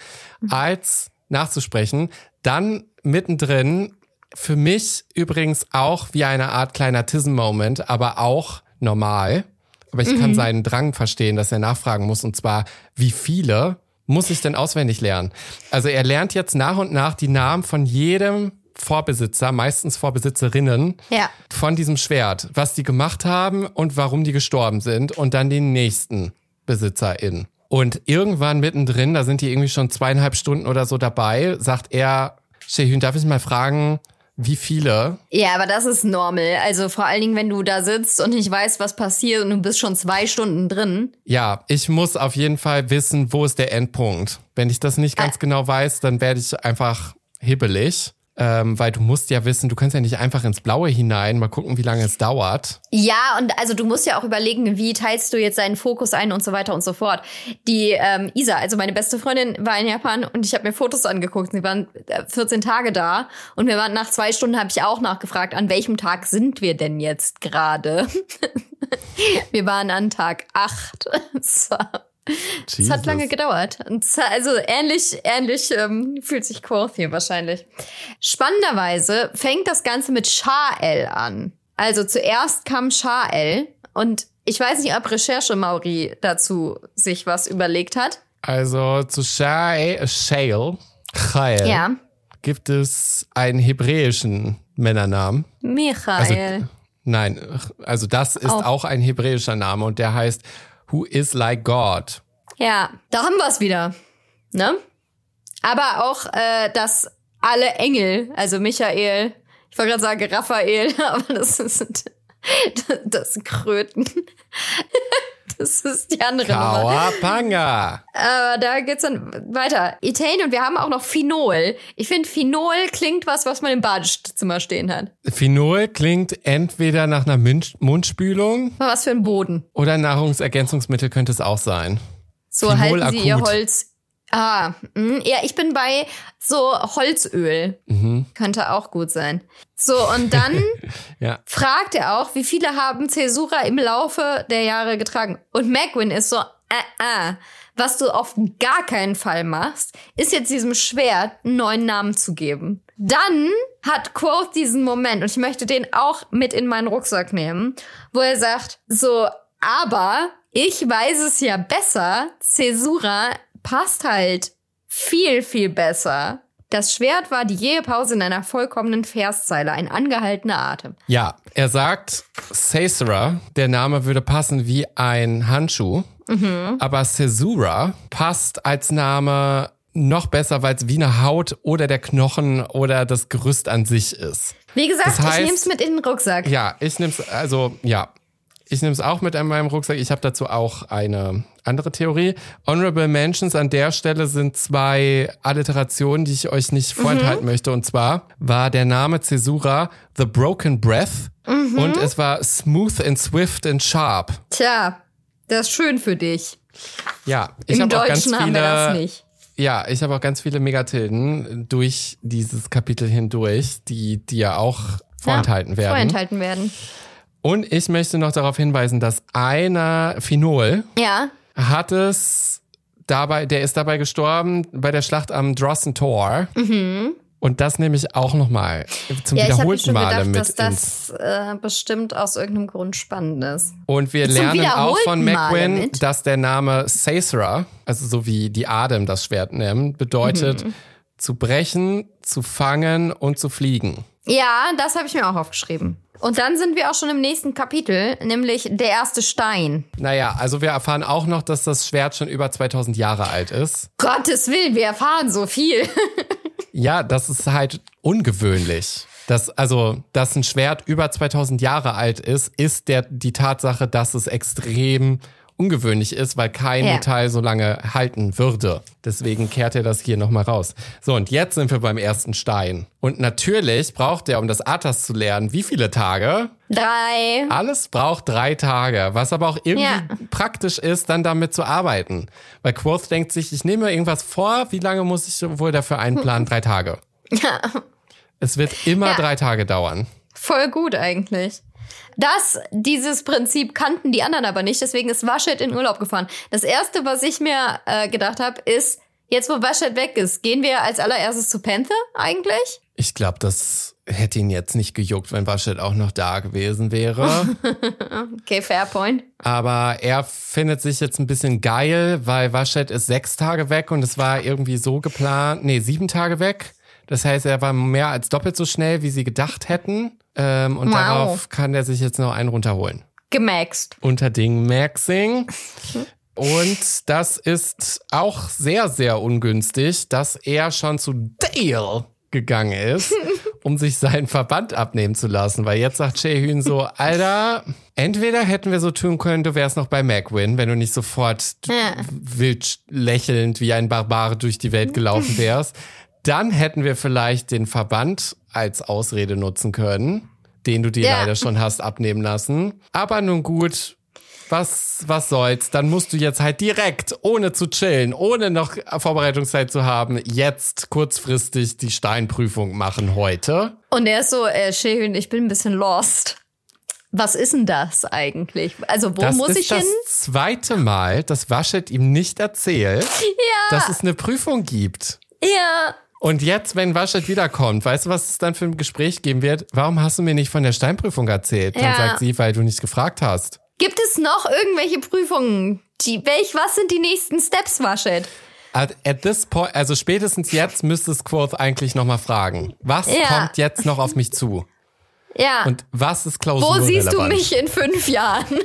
als nachzusprechen. Dann mittendrin, für mich übrigens auch wie eine Art kleiner Tism-Moment, aber auch normal. Aber ich mhm. kann seinen Drang verstehen, dass er nachfragen muss. Und zwar, wie viele muss ich denn auswendig lernen? Also er lernt jetzt nach und nach die Namen von jedem Vorbesitzer, meistens Vorbesitzerinnen, ja. von diesem Schwert, was die gemacht haben und warum die gestorben sind und dann den nächsten BesitzerInnen. Und irgendwann mittendrin, da sind die irgendwie schon zweieinhalb Stunden oder so dabei, sagt er, Shehyn, darf ich mal fragen, wie viele? Ja, aber das ist normal. Also vor allen Dingen, wenn du da sitzt und nicht weißt, was passiert und du bist schon zwei Stunden drin. Ja, ich muss auf jeden Fall wissen, wo ist der Endpunkt. Wenn ich das nicht ganz ah. genau weiß, dann werde ich einfach hibbelig. Ähm, weil du musst ja wissen, du kannst ja nicht einfach ins Blaue hinein, mal gucken, wie lange es dauert. Ja, und also du musst ja auch überlegen, wie teilst du jetzt deinen Fokus ein und so weiter und so fort. Die ähm, Isa, also meine beste Freundin, war in Japan und ich habe mir Fotos angeguckt. Sie waren vierzehn Tage da und wir waren nach zwei Stunden, habe ich auch nachgefragt, an welchem Tag sind wir denn jetzt gerade? Wir waren an Tag acht. So. Es hat lange gedauert. Und also ähnlich, ähnlich ähm, fühlt sich Quoth hier wahrscheinlich. Spannenderweise fängt das Ganze mit Sha'el an. Also zuerst kam Sha'el und ich weiß nicht, ob Recherche-Mauri dazu sich was überlegt hat. Also zu Sha'el, Sha'el, Cha'el, ja. gibt es einen hebräischen Männernamen. Michael. Also, nein, also das ist auch. auch ein hebräischer Name und der heißt Who is like God. Ja, da haben wir es wieder, ne? Aber auch, äh, dass alle Engel, also Michael, ich wollte gerade sagen Raphael, aber das sind das sind Kröten. Das ist die andere Nummer. Kawapanga. Aber da geht's dann weiter. Ethane und wir haben auch noch Phenol. Ich finde, Phenol klingt was, was man im Badezimmer stehen hat. Phenol klingt entweder nach einer Mundspülung. Was für ein Boden. Oder Nahrungsergänzungsmittel könnte es auch sein. So Phenol halten sie akut. ihr Holz. Ah, mh, ja, ich bin bei so Holzöl. Mhm. Könnte auch gut sein. So, und dann ja. fragt er auch, wie viele haben Caesura im Laufe der Jahre getragen? Und Megwyn ist so, äh, äh, was du auf gar keinen Fall machst, ist jetzt diesem Schwert einen neuen Namen zu geben. Dann hat Quoth diesen Moment, und ich möchte den auch mit in meinen Rucksack nehmen, wo er sagt, so, aber ich weiß es ja besser, Caesura passt halt viel, viel besser. Das Schwert war die jähe Pause in einer vollkommenen Verszeile, ein angehaltener Atem. Ja, er sagt, Caesura, der Name würde passen wie ein Handschuh, mhm. aber Caesura passt als Name noch besser, weil es wie eine Haut oder der Knochen oder das Gerüst an sich ist. Wie gesagt, das heißt, ich nehm's mit in den Rucksack. Ja, ich nehm's, also ja, ich nehme es auch mit in meinem Rucksack. Ich habe dazu auch eine andere Theorie. Honorable Mentions an der Stelle sind zwei Alliterationen, die ich euch nicht vorenthalten mhm. möchte. Und zwar war der Name Caesura The Broken Breath mhm. und es war Smooth and Swift and Sharp. Tja, das ist schön für dich. Ja, ich Im hab auch ganz Deutschen viele, haben wir das nicht. Ja, ich habe auch ganz viele Megatilden durch dieses Kapitel hindurch, die dir auch vorenthalten ja, werden. Vorenthalten werden. Und ich möchte noch darauf hinweisen, dass einer Phenol ja. hat es dabei, der ist dabei gestorben bei der Schlacht am Drossen Tor. Mhm. Und das nehme ich auch nochmal zum ja, wiederholten Male gedacht, mit dass das äh, bestimmt aus irgendeinem Grund spannend ist. Und wir zum lernen auch von Megwyn, dass der Name Caesura, also so wie die Adem das Schwert nennen, bedeutet mhm. zu brechen, zu fangen und zu fliegen. Ja, das habe ich mir auch aufgeschrieben. Und dann sind wir auch schon im nächsten Kapitel, nämlich der erste Stein. Naja, also wir erfahren auch noch, dass das Schwert schon über zweitausend Jahre alt ist. Gottes Willen, wir erfahren so viel. Ja, das ist halt ungewöhnlich. Dass, also, dass ein Schwert über zweitausend Jahre alt ist, ist der, die Tatsache, dass es extrem ungewöhnlich ist, weil kein ja. Metall so lange halten würde. Deswegen kehrt er das hier nochmal raus. So, und jetzt sind wir beim ersten Stein. Und natürlich braucht er, um das Arthas zu lernen, wie viele Tage? Drei. Alles braucht drei Tage. Was aber auch irgendwie ja. praktisch ist, dann damit zu arbeiten. Weil Quoth denkt sich, ich nehme irgendwas vor, wie lange muss ich wohl dafür einplanen? Drei Tage. Ja. Es wird immer ja. drei Tage dauern. Voll gut eigentlich. Das, dieses Prinzip kannten die anderen aber nicht, deswegen ist Vashet in Urlaub gefahren. Das Erste, was ich mir äh, gedacht habe, ist, jetzt wo Vashet weg ist, gehen wir als allererstes zu Panther eigentlich? Ich glaube, das hätte ihn jetzt nicht gejuckt, wenn Vashet auch noch da gewesen wäre. Okay, fair point. Aber er findet sich jetzt ein bisschen geil, weil Vashet ist sechs Tage weg und es war irgendwie so geplant, nee, sieben Tage weg. Das heißt, er war mehr als doppelt so schnell, wie sie gedacht hätten. Ähm, und wow. darauf kann er sich jetzt noch einen runterholen. Gemaxt. Unter Ding Maxing. Und das ist auch sehr, sehr ungünstig, dass er schon zu Dale gegangen ist, um sich seinen Verband abnehmen zu lassen. Weil jetzt sagt Shayhun so, Alter, entweder hätten wir so tun können, du wärst noch bei Megwyn, wenn du nicht sofort ja. wild lächelnd wie ein Barbare durch die Welt gelaufen wärst. Dann hätten wir vielleicht den Verband als Ausrede nutzen können, den du dir ja. leider schon hast abnehmen lassen. Aber nun gut, was, was soll's. Dann musst du jetzt halt direkt, ohne zu chillen, ohne noch Vorbereitungszeit zu haben, jetzt kurzfristig die Steinprüfung machen heute. Und er ist so, äh, Shayhun, ich bin ein bisschen lost. Was ist denn das eigentlich? Also wo das muss ist ich hin? das zweite Mal, dass Vashet ihm nicht erzählt, Ja. dass es eine Prüfung gibt. Ja. Und jetzt, wenn Vashet wiederkommt, weißt du, was es dann für ein Gespräch geben wird? Warum hast du mir nicht von der Steinprüfung erzählt? Dann Ja. sagt sie, weil du nicht gefragt hast. Gibt es noch irgendwelche Prüfungen? Die, welch, was sind die nächsten Steps, Vashet? At, at this point, also spätestens jetzt müsste es Quoth eigentlich nochmal fragen. Was Ja. kommt jetzt noch auf mich zu? Ja. Und was ist Wo klausurrelevant? siehst du mich in fünf Jahren?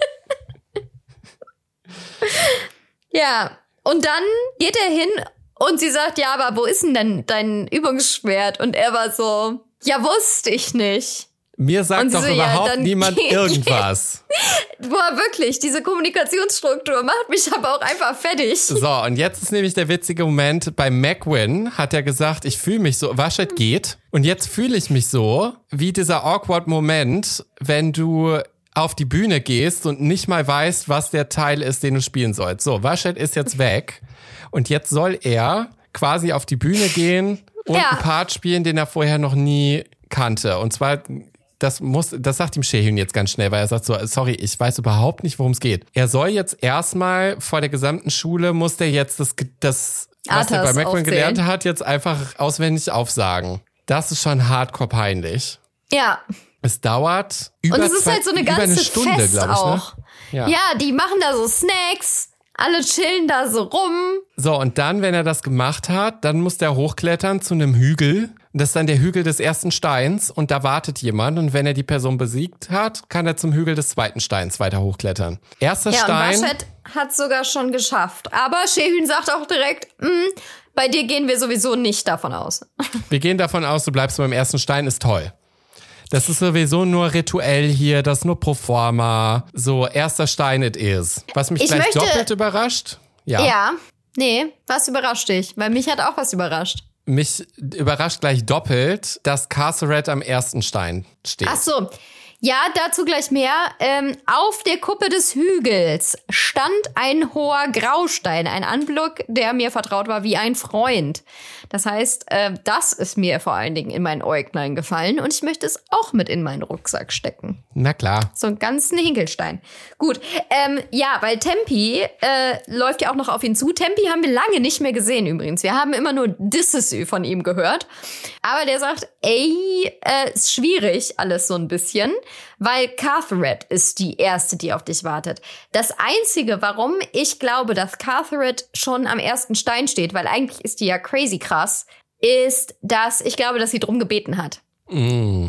Ja. Und dann geht er hin und sie sagt, ja, aber wo ist denn denn dein Übungsschwert? Und er war so, ja, wusste ich nicht. Mir Und sagt sie doch so, ja, überhaupt dann niemand geh- irgendwas. Boah, wirklich, diese Kommunikationsstruktur macht mich aber auch einfach fertig. So, und jetzt ist nämlich der witzige Moment. Bei Megwin hat er gesagt, ich fühle mich so, Vashet geht. Und jetzt fühle ich mich so, wie dieser awkward Moment, wenn du auf die Bühne gehst und nicht mal weißt, was der Teil ist, den du spielen sollst. So, Vashet ist jetzt weg. Und jetzt soll er quasi auf die Bühne gehen und Ja. einen Part spielen, den er vorher noch nie kannte. Und zwar... Das muss, das sagt ihm Shehyn jetzt ganz schnell, weil er sagt so, sorry, ich weiß überhaupt nicht, worum es geht. Er soll jetzt erstmal vor der gesamten Schule, muss der jetzt das, das was er bei Arthas Megwin aufzählen. gelernt hat, jetzt einfach auswendig aufsagen. Das ist schon hardcore peinlich. Ja. Es dauert über, Und es ist zwei, halt so eine über ganze eine Stunde, Fest glaube ich. auch. Ne? Ja. Ja, die machen da so Snacks, alle chillen da so rum. So, und dann, wenn er das gemacht hat, dann muss der hochklettern zu einem Hügel. Das ist dann der Hügel des ersten Steins und da wartet jemand. Und wenn er die Person besiegt hat, kann er zum Hügel des zweiten Steins weiter hochklettern. Erster Ja, Stein. und Vashet hat sogar schon geschafft. Aber Shehyn sagt auch direkt, "Mm, bei dir gehen wir sowieso nicht davon aus." Wir gehen davon aus, du bleibst beim ersten Stein, ist toll. Das ist sowieso nur rituell hier, das ist nur pro forma. So, erster Stein it is. Was mich Ich gleich möchte- doppelt überrascht. Ja. Ja, nee, was überrascht dich? Weil mich hat auch was überrascht. Mich überrascht gleich doppelt, dass Carceret am ersten Stein steht. Ach so. Ja, dazu gleich mehr. Ähm, auf der Kuppe des Hügels stand ein hoher Graustein, ein Anblick, der mir vertraut war wie ein Freund. Das heißt, äh, das ist mir vor allen Dingen in mein Äuglein gefallen und ich möchte es auch mit in meinen Rucksack stecken. Na klar. So einen ganzen Hinkelstein. Gut, ähm, ja, weil Tempi äh, läuft ja auch noch auf ihn zu. Tempi haben wir lange nicht mehr gesehen übrigens. Wir haben immer nur Disses von ihm gehört. Aber der sagt, ey, äh, ist schwierig alles so ein bisschen, weil Carteret ist die Erste, die auf dich wartet. Das Einzige, warum ich glaube, dass Carteret schon am ersten Stein steht, weil eigentlich ist die ja crazy krass, ist, dass ich glaube, dass sie drum gebeten hat. Mm.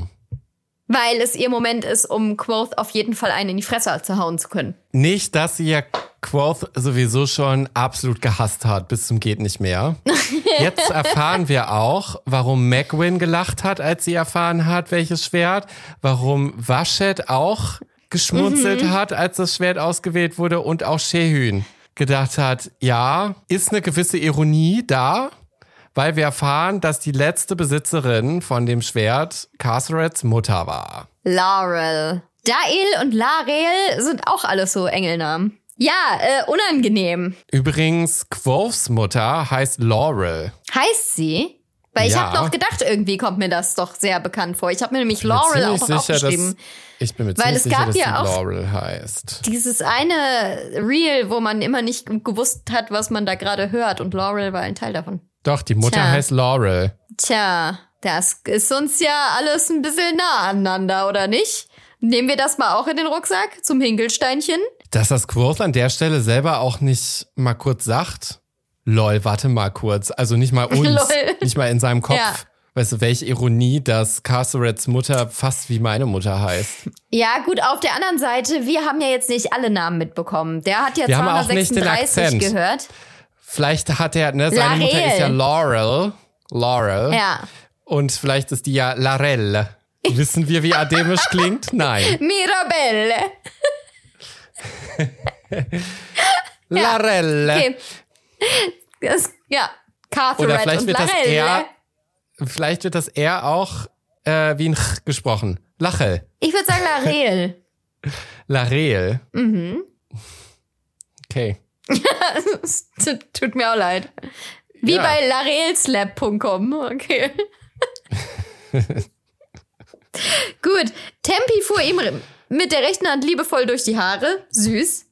Weil es ihr Moment ist, um Quoth auf jeden Fall einen in die Fresse zu hauen zu können. Nicht, dass sie ja Quoth sowieso schon absolut gehasst hat, bis zum geht nicht mehr. Jetzt erfahren wir auch, warum Megwin gelacht hat, als sie erfahren hat, welches Schwert. Warum Vashet auch geschmunzelt Mhm. hat, als das Schwert ausgewählt wurde. Und auch Shehyn gedacht hat, ja, ist eine gewisse Ironie da. Weil wir erfahren, dass die letzte Besitzerin von dem Schwert Carcerets Mutter war. Laurel. Dael und Larel sind auch alles so Engelnamen. Ja, äh, unangenehm. Übrigens, Quoths Mutter heißt Laurel. Heißt sie? Weil ich Ja. habe noch gedacht, irgendwie kommt mir das doch sehr bekannt vor. Ich habe mir nämlich Ich bin mir Laurel auch ziemlich noch sicher, aufgeschrieben. dass, ich bin mir Weil ziemlich es sicher, gab dass ja sie auch- Laurel heißt. Dieses eine Reel, wo man immer nicht gewusst hat, was man da gerade hört. Und Laurel war ein Teil davon. Doch, die Mutter Tja. heißt Laurel. Tja, das ist uns ja alles ein bisschen nah aneinander, oder nicht? Nehmen wir das mal auch in den Rucksack zum Hinkelsteinchen? Dass das Quoth an der Stelle selber auch nicht mal kurz sagt. Lol, warte mal kurz. Also nicht mal uns, Lol. nicht mal in seinem Kopf. Ja. Weißt du, welche Ironie, dass Carcerets Mutter fast wie meine Mutter heißt. Ja, gut, auf der anderen Seite, wir haben ja jetzt nicht alle Namen mitbekommen. Der hat ja Wir haben auch nicht den zweihundertsechsunddreißig Akzent. gehört. Vielleicht hat er, ne, seine Larel. Mutter ist ja Laurel. Laurel. Ja. Und vielleicht ist die ja Larelle. Wissen wir, wie ademisch klingt? Nein. Mirabelle. Larelle. Okay. Das, ja, Carteret Oder vielleicht und wird das Larelle. eher, vielleicht wird das eher auch äh, wie ein Ch gesprochen. Lachel. Ich würde sagen Larel. Larel. Mhm. Okay. Es tut- Tut mir auch leid. Wie Ja. bei larelslab punkt com. Okay. Gut. Tempi fuhr ihm mit der rechten Hand liebevoll durch die Haare. Süß.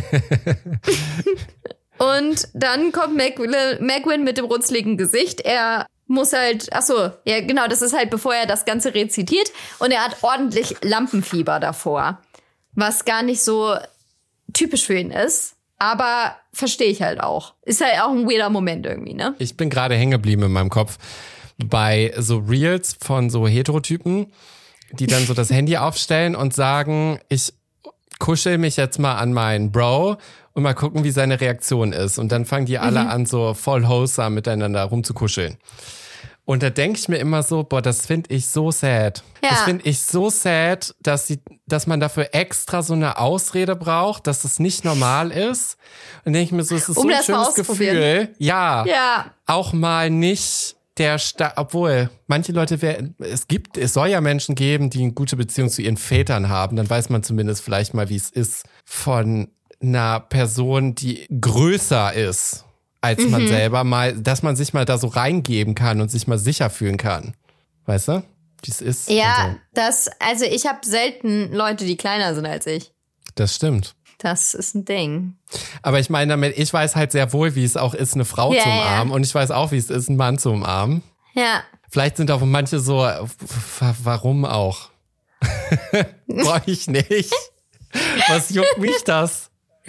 Und dann kommt Megwyn mit dem runzligen Gesicht. Er muss halt, ach so, ja genau, das ist halt bevor er das Ganze rezitiert. Und er hat ordentlich Lampenfieber davor. Was gar nicht so typisch für ihn ist. Aber verstehe ich halt auch. Ist halt auch ein weirder Moment irgendwie, ne? Ich bin gerade hängen geblieben in meinem Kopf bei so Reels von so Heterotypen, die dann so das Handy aufstellen und sagen, ich kuschel mich jetzt mal an meinen Bro und mal gucken, wie seine Reaktion ist. Und dann fangen die alle mhm. an, so voll wholesome miteinander rumzukuscheln. Und da denke ich mir immer so, boah, das finde ich so sad. Ja. Das finde ich so sad, dass, sie, dass man dafür extra so eine Ausrede braucht, dass das nicht normal ist. Und denke ich mir so, es ist um so ein schönes Gefühl. Ja, ja, auch mal nicht der, Sta- obwohl manche Leute, wär, es gibt, es soll ja Menschen geben, die eine gute Beziehung zu ihren Vätern haben. Dann weiß man zumindest vielleicht mal, wie es ist von einer Person, die größer ist als man mhm. selber, mal, dass man sich mal da so reingeben kann und sich mal sicher fühlen kann. Weißt du, wie es ist? Ja, so. das, also ich habe selten Leute, die kleiner sind als ich. Das stimmt. Das ist ein Ding. Aber ich meine damit, ich weiß halt sehr wohl, wie es auch ist, eine Frau ja, zu umarmen. Ja. Und ich weiß auch, wie es ist, einen Mann zu umarmen. Ja. Vielleicht sind auch manche so, warum auch? Brauche ich nicht. Was juckt mich das?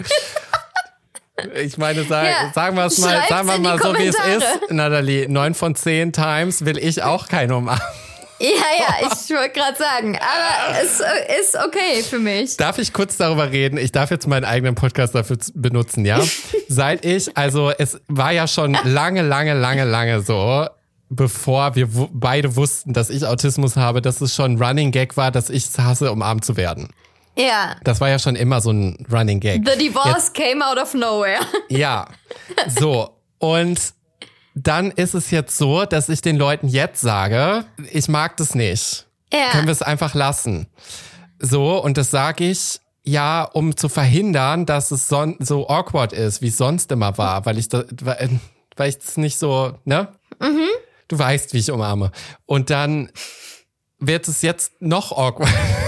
Ich meine, sag, ja, sagen wir es mal, sagen wir mal so, wie es ist, Nathalie. Neun von zehn Times will ich auch keinen umarmen. Ja, ja, ich wollte gerade sagen, aber es ist okay für mich. Darf ich kurz darüber reden? Ich darf jetzt meinen eigenen Podcast dafür benutzen, ja? Seit ich, also es war ja schon lange, lange, lange, lange so, bevor wir w- beide wussten, dass ich Autismus habe, dass es schon ein Running Gag war, dass ich es hasse, umarmt zu werden. Ja. Das war ja schon immer so ein Running Gag. The divorce Jetzt, came out of nowhere. Ja, so. Und dann ist es jetzt so, dass ich den Leuten jetzt sage, ich mag das nicht. Ja. Können wir es einfach lassen. So, und das sage ich, ja, um zu verhindern, dass es son- so awkward ist, wie es sonst immer war, weil ich da, weil, weil ich das nicht so, ne? Mhm. Du weißt, wie ich umarme. Und dann wird es jetzt noch awkward.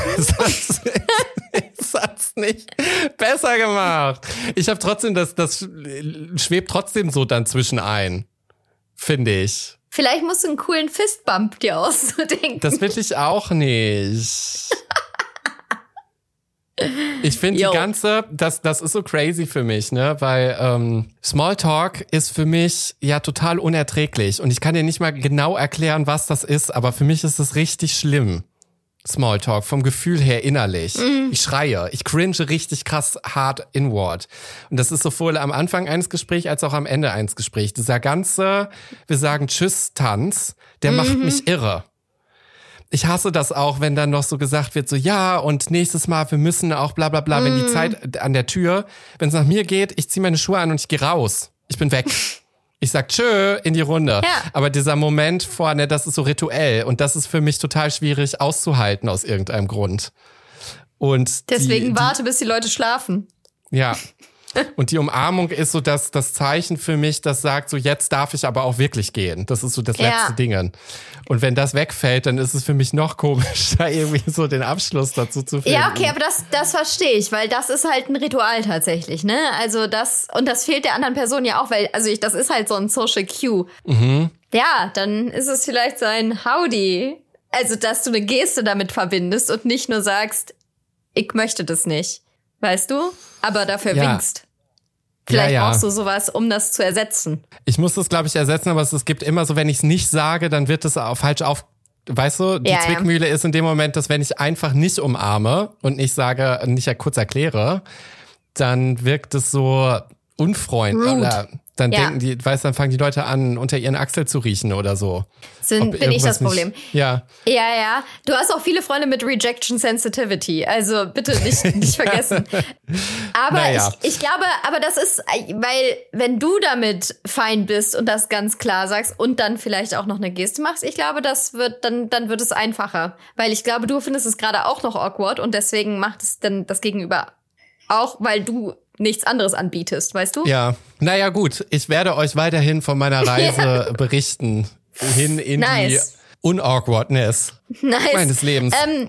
Das hat's nicht besser gemacht. Ich habe trotzdem, das, das schwebt trotzdem so dann zwischen ein, finde ich. Vielleicht musst du einen coolen Fistbump dir ausdenken. Das will ich auch nicht. Ich finde die ganze, das, das ist so crazy für mich, ne, weil ähm, Smalltalk ist für mich ja total unerträglich und ich kann dir nicht mal genau erklären, was das ist, aber für mich ist es richtig schlimm. Smalltalk, vom Gefühl her innerlich. Mhm. Ich schreie, ich cringe richtig krass hart inward. Und das ist sowohl am Anfang eines Gesprächs als auch am Ende eines Gesprächs. Dieser ganze, wir sagen Tschüss-Tanz, der mhm. macht mich irre. Ich hasse das auch, wenn dann noch so gesagt wird, so ja und nächstes Mal, wir müssen auch bla bla bla, mhm. wenn die Zeit an der Tür, wenn es nach mir geht, ich ziehe meine Schuhe an und ich gehe raus. Ich bin weg. Ich sag tschö in die Runde. Ja. Aber dieser Moment vorne, das ist so rituell und das ist für mich total schwierig auszuhalten aus irgendeinem Grund. Und deswegen die, die, warte, bis die Leute schlafen. Ja. Und die Umarmung ist so das, das Zeichen für mich, das sagt so, jetzt darf ich aber auch wirklich gehen. Das ist so das letzte ja. Ding. Und wenn das wegfällt, dann ist es für mich noch komischer, irgendwie so den Abschluss dazu zu finden. Ja, okay, aber das, das verstehe ich, weil das ist halt ein Ritual tatsächlich, ne? Also das, und das fehlt der anderen Person ja auch, weil, also ich, das ist halt so ein Social Cue. Mhm. Ja, dann ist es vielleicht so ein Howdy. Also, dass du eine Geste damit verbindest und nicht nur sagst, ich möchte das nicht. Weißt du? Aber dafür ja. winkst. Vielleicht ja, ja. brauchst du sowas, um das zu ersetzen. Ich muss das, glaube ich, ersetzen, aber es, es gibt immer so, wenn ich es nicht sage, dann wird es auch falsch auf... Weißt du, die ja, Zwickmühle ja. ist in dem Moment, dass wenn ich einfach nicht umarme und nicht sage, nicht ja kurz erkläre, dann wirkt es so unfreundlich. Oder dann ja. denken die, weißt, dann fangen die Leute an, unter ihren Achsel zu riechen oder so. Sind, bin ich das Problem. Nicht, ja. Ja, ja. Du hast auch viele Freunde mit Rejection Sensitivity. Also bitte nicht, nicht vergessen. Aber naja. ich, ich glaube, aber das ist, weil wenn du damit fein bist und das ganz klar sagst und dann vielleicht auch noch eine Geste machst, ich glaube, das wird, dann, dann wird es einfacher. Weil ich glaube, du findest es gerade auch noch awkward und deswegen macht es dann das Gegenüber auch, weil du nichts anderes anbietest, weißt du? Ja, naja gut, ich werde euch weiterhin von meiner Reise ja. berichten, hin in nice. die Unawkwardness nice. meines Lebens. Ähm,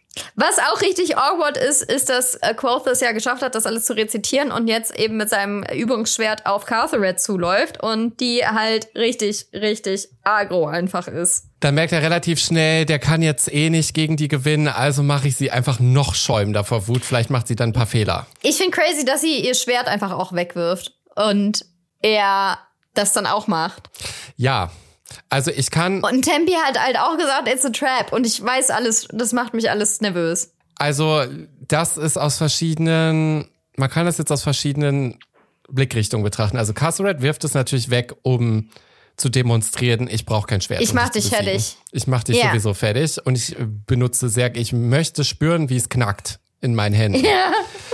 Was auch richtig awkward ist, ist, dass äh, Quoth es ja geschafft hat, das alles zu rezitieren und jetzt eben mit seinem Übungsschwert auf Carteret zuläuft und die halt richtig, richtig aggro einfach ist. Dann merkt er relativ schnell, der kann jetzt eh nicht gegen die gewinnen, also mache ich sie einfach noch schäumender vor Wut. Vielleicht macht sie dann ein paar Fehler. Ich finde crazy, dass sie ihr Schwert einfach auch wegwirft und er das dann auch macht. Ja. Also ich kann... Und Tempi hat halt auch gesagt, it's a trap. Und ich weiß alles, das macht mich alles nervös. Also das ist aus verschiedenen... Man kann das jetzt aus verschiedenen Blickrichtungen betrachten. Also Carteret wirft es natürlich weg, um zu demonstrieren, ich brauche kein Schwert. Ich um mach dich dich fertig. Ich mach dich ja. sowieso fertig. Und ich benutze sehr... Ich möchte spüren, wie es knackt in meinen Händen. Ja.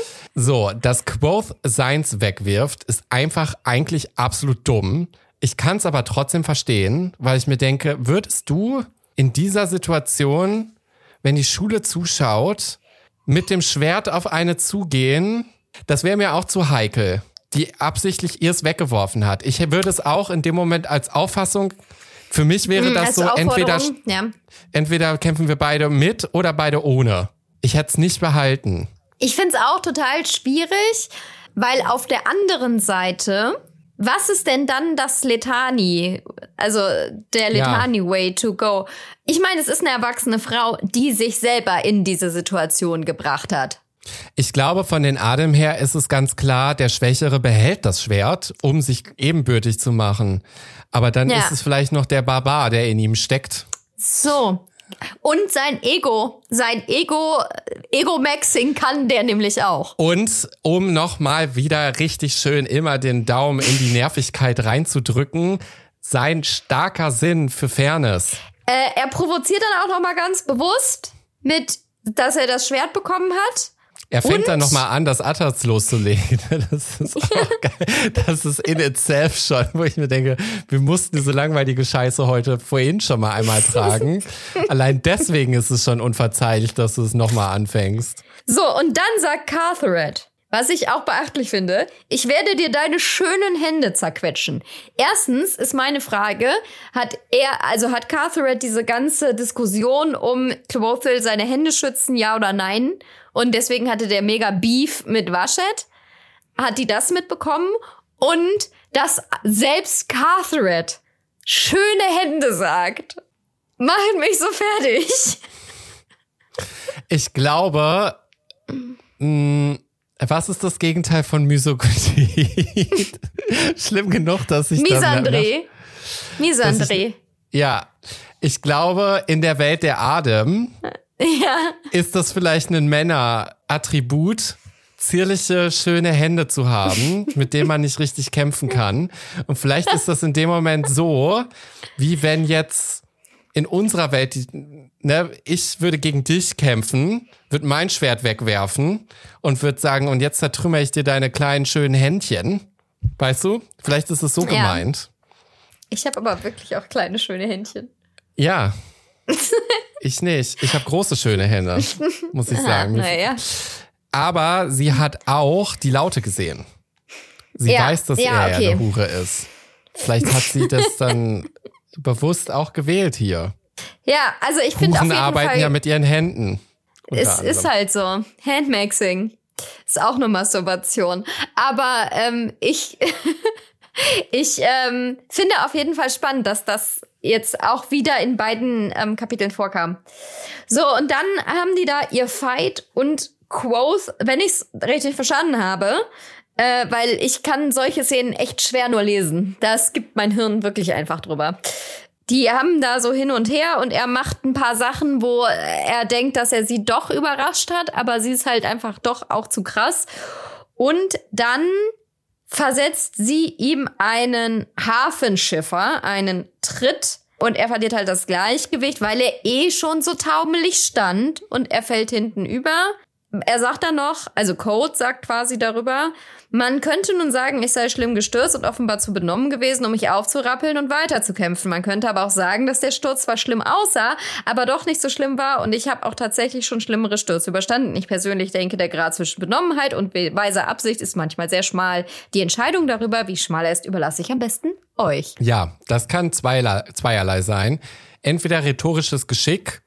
So, dass Quoth seins wegwirft, ist einfach eigentlich absolut dumm. Ich kann es aber trotzdem verstehen, weil ich mir denke, würdest du in dieser Situation, wenn die Schule zuschaut, mit dem Schwert auf eine zugehen? Das wäre mir auch zu heikel, die absichtlich ihrs weggeworfen hat. Ich würde es auch in dem Moment als Auffassung, für mich wäre das so, entweder, ja. entweder kämpfen wir beide mit oder beide ohne. Ich hätte es nicht behalten. Ich finde es auch total schwierig, weil auf der anderen Seite... Was ist denn dann das Letani? Also der Letani-Way to go. Ich meine, es ist eine erwachsene Frau, die sich selber in diese Situation gebracht hat. Ich glaube, von den Adem her ist es ganz klar, der Schwächere behält das Schwert, um sich ebenbürtig zu machen. Aber dann ja. ist es vielleicht noch der Barbar, der in ihm steckt. So. Und sein Ego, sein Ego, Ego-Maxing kann der nämlich auch. Und um nochmal wieder richtig schön immer den Daumen in die Nervigkeit reinzudrücken, sein starker Sinn für Fairness. Äh, er provoziert dann auch nochmal ganz bewusst mit, dass er das Schwert bekommen hat. Er fängt Und? dann nochmal an, das Atas loszulegen. Das ist auch geil. Das ist in itself schon, wo ich mir denke, wir mussten diese langweilige Scheiße heute vorhin schon mal einmal tragen. Allein deswegen ist es schon unverzeihlich, dass du es nochmal anfängst. So, und dann sagt Carteret, was ich auch beachtlich finde, ich werde dir deine schönen Hände zerquetschen. Erstens ist meine Frage, hat er, also hat Carteret diese ganze Diskussion um Quothel seine Hände schützen, ja oder nein? Und deswegen hatte der mega Beef mit Vashet. Hat die das mitbekommen? Und dass selbst Carteret schöne Hände sagt, macht mich so fertig. Ich glaube, mh, was ist das Gegenteil von Misogynie? Schlimm genug, dass ich Misandrie. dann... Misandrie. Ja, ich glaube, in der Welt der Adem... Ja. Ist das vielleicht ein Männerattribut, zierliche, schöne Hände zu haben, mit denen man nicht richtig kämpfen kann? Und vielleicht ist das in dem Moment so, wie wenn jetzt in unserer Welt, die, ne, ich würde gegen dich kämpfen, würde mein Schwert wegwerfen und würde sagen, und jetzt zertrümmere ich dir deine kleinen, schönen Händchen. Weißt du? Vielleicht ist es so ja. gemeint. Ich habe aber wirklich auch kleine, schöne Händchen. Ja. Ich nicht. Ich habe große, schöne Hände, muss ich sagen. Naja. Aber sie hat auch die Laute gesehen. Sie ja. weiß, dass ja, er okay. ja eine Hure ist. Vielleicht hat sie das dann bewusst auch gewählt hier. Ja, also ich finde auf jeden arbeiten Fall, ja mit ihren Händen. Es ist halt so. Handmaxing. Ist auch eine Masturbation. Aber ähm, ich... Ich ähm, finde auf jeden Fall spannend, dass das jetzt auch wieder in beiden ähm, Kapiteln vorkam. So, und dann haben die da ihr Fight und Quoth, wenn ich es richtig verstanden habe, äh, weil ich kann solche Szenen echt schwer nur lesen. Das gibt mein Hirn wirklich einfach drüber. Die haben da so hin und her und er macht ein paar Sachen, wo er denkt, dass er sie doch überrascht hat, aber sie ist halt einfach doch auch zu krass. Und dann versetzt sie ihm einen Hafenschiffer, einen Tritt, und er verliert halt das Gleichgewicht, weil er eh schon so taumelig stand und er fällt hinten über. Er sagt dann noch, also Code sagt quasi darüber, man könnte nun sagen, ich sei schlimm gestürzt und offenbar zu benommen gewesen, um mich aufzurappeln und weiterzukämpfen. Man könnte aber auch sagen, dass der Sturz zwar schlimm aussah, aber doch nicht so schlimm war und ich habe auch tatsächlich schon schlimmere Stürze überstanden. Ich persönlich denke, der Grad zwischen Benommenheit und weiser Absicht ist manchmal sehr schmal. Die Entscheidung darüber, wie schmal er ist, überlasse ich am besten euch. Ja, das kann zweierlei, zweierlei sein. Entweder rhetorisches Geschick,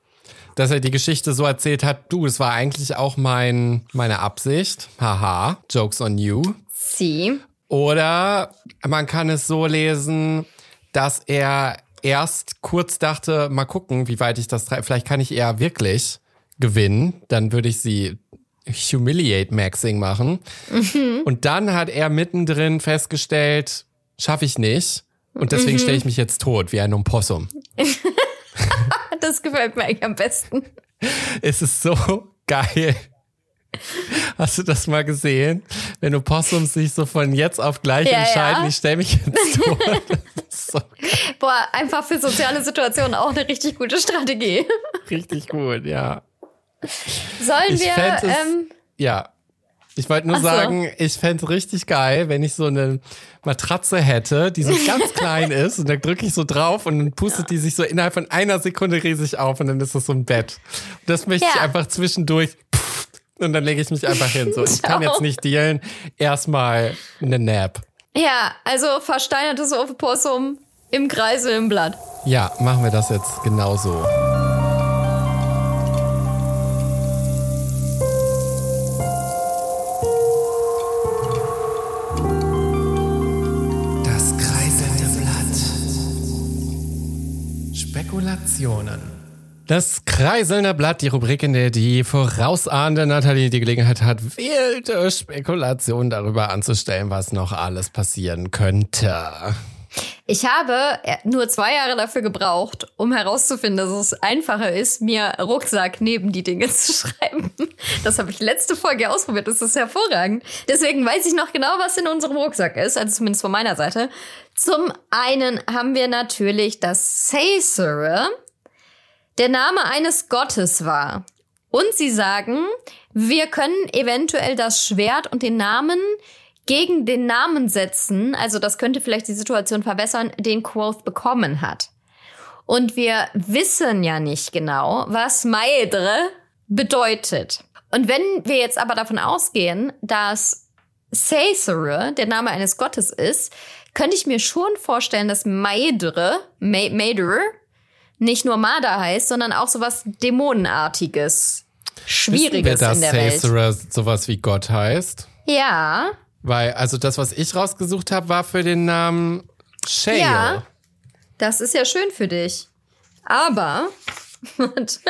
dass er die Geschichte so erzählt hat, du, es war eigentlich auch mein meine Absicht. Haha, joke's on you. Sie. Oder man kann es so lesen, dass er erst kurz dachte, mal gucken, wie weit ich das treibe. Vielleicht kann ich eher wirklich gewinnen. Dann würde ich sie humiliate Maxing machen. Mhm. Und dann hat er mittendrin festgestellt, schaffe ich nicht. Und deswegen mhm. stelle ich mich jetzt tot, wie ein Opossum. Das gefällt mir eigentlich am besten. Es ist so geil. Hast du das mal gesehen? Wenn Opossums sich so von jetzt auf gleich ja, entscheiden, ja. ich stelle mich jetzt tot. So. Boah, einfach für soziale Situationen auch eine richtig gute Strategie. Richtig gut, ja. Sollen ich wir... Es, ähm, ja, ich wollte nur so. sagen, ich fände es richtig geil, wenn ich so eine Matratze hätte, die so ganz klein ist und dann drücke ich so drauf und dann pustet die sich so innerhalb von einer Sekunde riesig auf und dann ist das so ein Bett. Und das möchte ja. ich einfach zwischendurch... Und dann lege ich mich einfach hin. So, ich kann jetzt nicht dealen. Erstmal eine Nap. Ja, also versteinertes Opossum im Kreisel im Blatt. Ja, machen wir das jetzt genauso. Das kreiselnde Blatt. Spekulationen. Das kreiselnde Blatt, die Rubrik, in der die vorausahnende Nathalie die Gelegenheit hat, wilde Spekulationen darüber anzustellen, was noch alles passieren könnte. Ich habe nur zwei Jahre dafür gebraucht, um herauszufinden, dass es einfacher ist, mir Rucksack neben die Dinge zu schreiben. Das habe ich letzte Folge ausprobiert, das ist hervorragend. Deswegen weiß ich noch genau, was in unserem Rucksack ist, also zumindest von meiner Seite. Zum einen haben wir natürlich das Caesare, der Name eines Gottes war. Und sie sagen, wir können eventuell das Schwert und den Namen gegen den Namen setzen, also das könnte vielleicht die Situation verbessern, den Quoth bekommen hat. Und wir wissen ja nicht genau, was Maedre bedeutet. Und wenn wir jetzt aber davon ausgehen, dass Caesare der Name eines Gottes ist, könnte ich mir schon vorstellen, dass Maedre, Ma- Maedre, nicht nur Marder heißt, sondern auch sowas Dämonenartiges, Schwieriges wir, in der Welt. Caesare sowas wie Gott heißt? Ja. Weil, also das, was ich rausgesucht habe, war für den Namen Shale. Ja, das ist ja schön für dich. Aber, warte.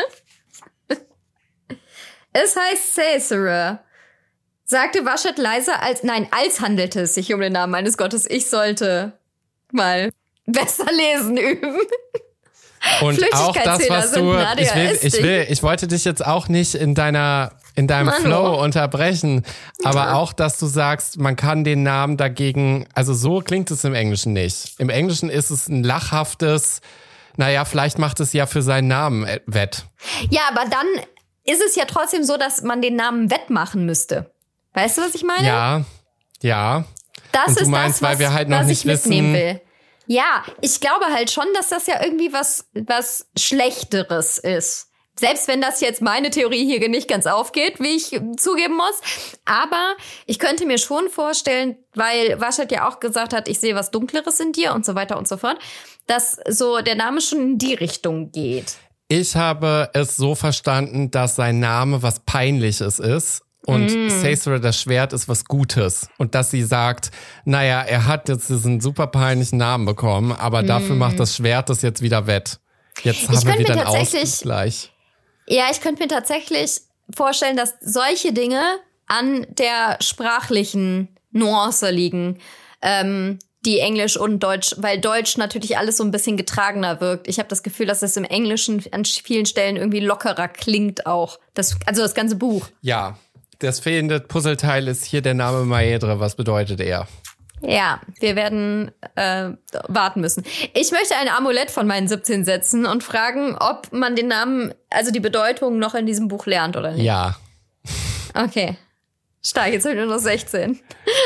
Es heißt Caesare. Sagte Vashet leiser als, nein, als handelte es sich um den Namen eines Gottes. Ich sollte mal besser lesen üben. Und auch das, was du, ich will, ich will, ich wollte dich jetzt auch nicht in deiner, in deinem Manu. Flow unterbrechen, aber ja. auch, dass du sagst, man kann den Namen dagegen, also so klingt es im Englischen nicht. Im Englischen ist es ein lachhaftes, naja, vielleicht macht es ja für seinen Namen wett. Ja, aber dann ist es ja trotzdem so, dass man den Namen wettmachen müsste. Weißt du, was ich meine? Ja, ja. Das Und du ist meinst, das, was, weil wir halt noch was nicht ich mitnehmen wissen, will. Ja, ich glaube halt schon, dass das ja irgendwie was, was Schlechteres ist. Selbst wenn das jetzt meine Theorie hier nicht ganz aufgeht, wie ich zugeben muss. Aber ich könnte mir schon vorstellen, weil Vashet ja auch gesagt hat, ich sehe was Dunkleres in dir und so weiter und so fort, dass so der Name schon in die Richtung geht. Ich habe es so verstanden, dass sein Name was Peinliches ist. Und mm. Caesare, das Schwert, ist was Gutes. Und dass sie sagt, naja, er hat jetzt diesen super peinlichen Namen bekommen, aber mm. dafür macht das Schwert das jetzt wieder wett. Jetzt haben ich wir wieder einen Ausgleich. Ja, ich könnte mir tatsächlich vorstellen, dass solche Dinge an der sprachlichen Nuance liegen, ähm, die Englisch und Deutsch, weil Deutsch natürlich alles so ein bisschen getragener wirkt. Ich habe das Gefühl, dass es im Englischen an vielen Stellen irgendwie lockerer klingt auch. Das, also das ganze Buch. Ja. Das fehlende Puzzleteil ist hier der Name Maedre. Was bedeutet er? Ja, wir werden äh, warten müssen. Ich möchte ein Amulett von meinen siebzehn setzen und fragen, ob man den Namen, also die Bedeutung noch in diesem Buch lernt oder nicht. Ja. Okay. Stark, jetzt habe ich nur noch sechzehn.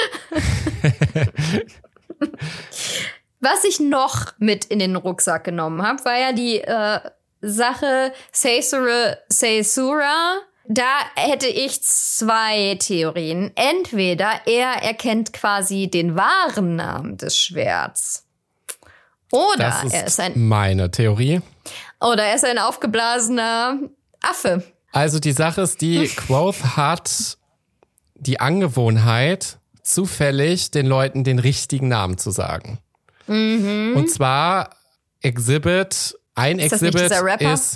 Was ich noch mit in den Rucksack genommen habe, war ja die äh, Sache Caesare Caesura. Da hätte ich zwei Theorien. Entweder er erkennt quasi den wahren Namen des Schwerts. Oder das ist er ist ein meine Theorie. Oder er ist ein aufgeblasener Affe. Also die Sache ist die, Quoth hat die Angewohnheit, zufällig den Leuten den richtigen Namen zu sagen. Mhm. Und zwar Exhibit, ein ist Exhibit das nicht dieser Rapper? ist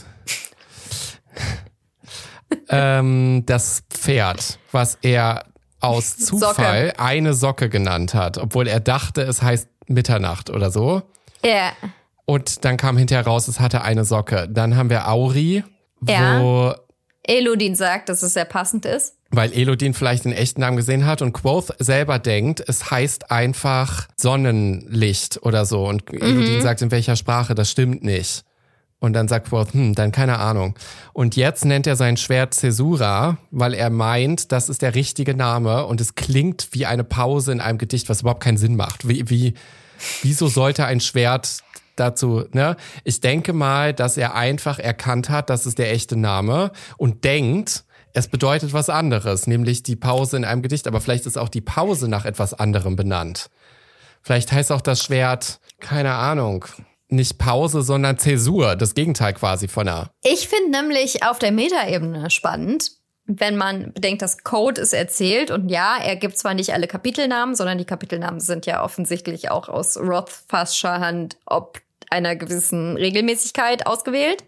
ähm, das Pferd, was er aus Zufall Socke. eine Socke genannt hat, obwohl er dachte, es heißt Mitternacht oder so. Ja. Yeah. Und dann kam hinterher raus, es hatte eine Socke. Dann haben wir Auri, Ja. wo Elodin sagt, dass es sehr passend ist. weil Elodin vielleicht den echten Namen gesehen hat und Quoth selber denkt, es heißt einfach Sonnenlicht oder so. Und Elodin Mhm. sagt, in welcher Sprache, das stimmt nicht. Und dann sagt Quoth, hm, dann keine Ahnung. Und jetzt nennt er sein Schwert Caesura, weil er meint, das ist der richtige Name und es klingt wie eine Pause in einem Gedicht, was überhaupt keinen Sinn macht. Wie, wie, wieso sollte ein Schwert dazu, ne? Ich denke mal, dass er einfach erkannt hat, das ist der echte Name und denkt, es bedeutet was anderes, nämlich die Pause in einem Gedicht. Aber vielleicht ist auch die Pause nach etwas anderem benannt. Vielleicht heißt auch das Schwert, keine Ahnung, nicht Pause, sondern Zäsur, das Gegenteil quasi von einer. Ich finde nämlich auf der Metaebene spannend, wenn man bedenkt, dass Code ist erzählt und ja, er gibt zwar nicht alle Kapitelnamen, sondern die Kapitelnamen sind ja offensichtlich auch aus Rothfusscher Hand ob einer gewissen Regelmäßigkeit ausgewählt.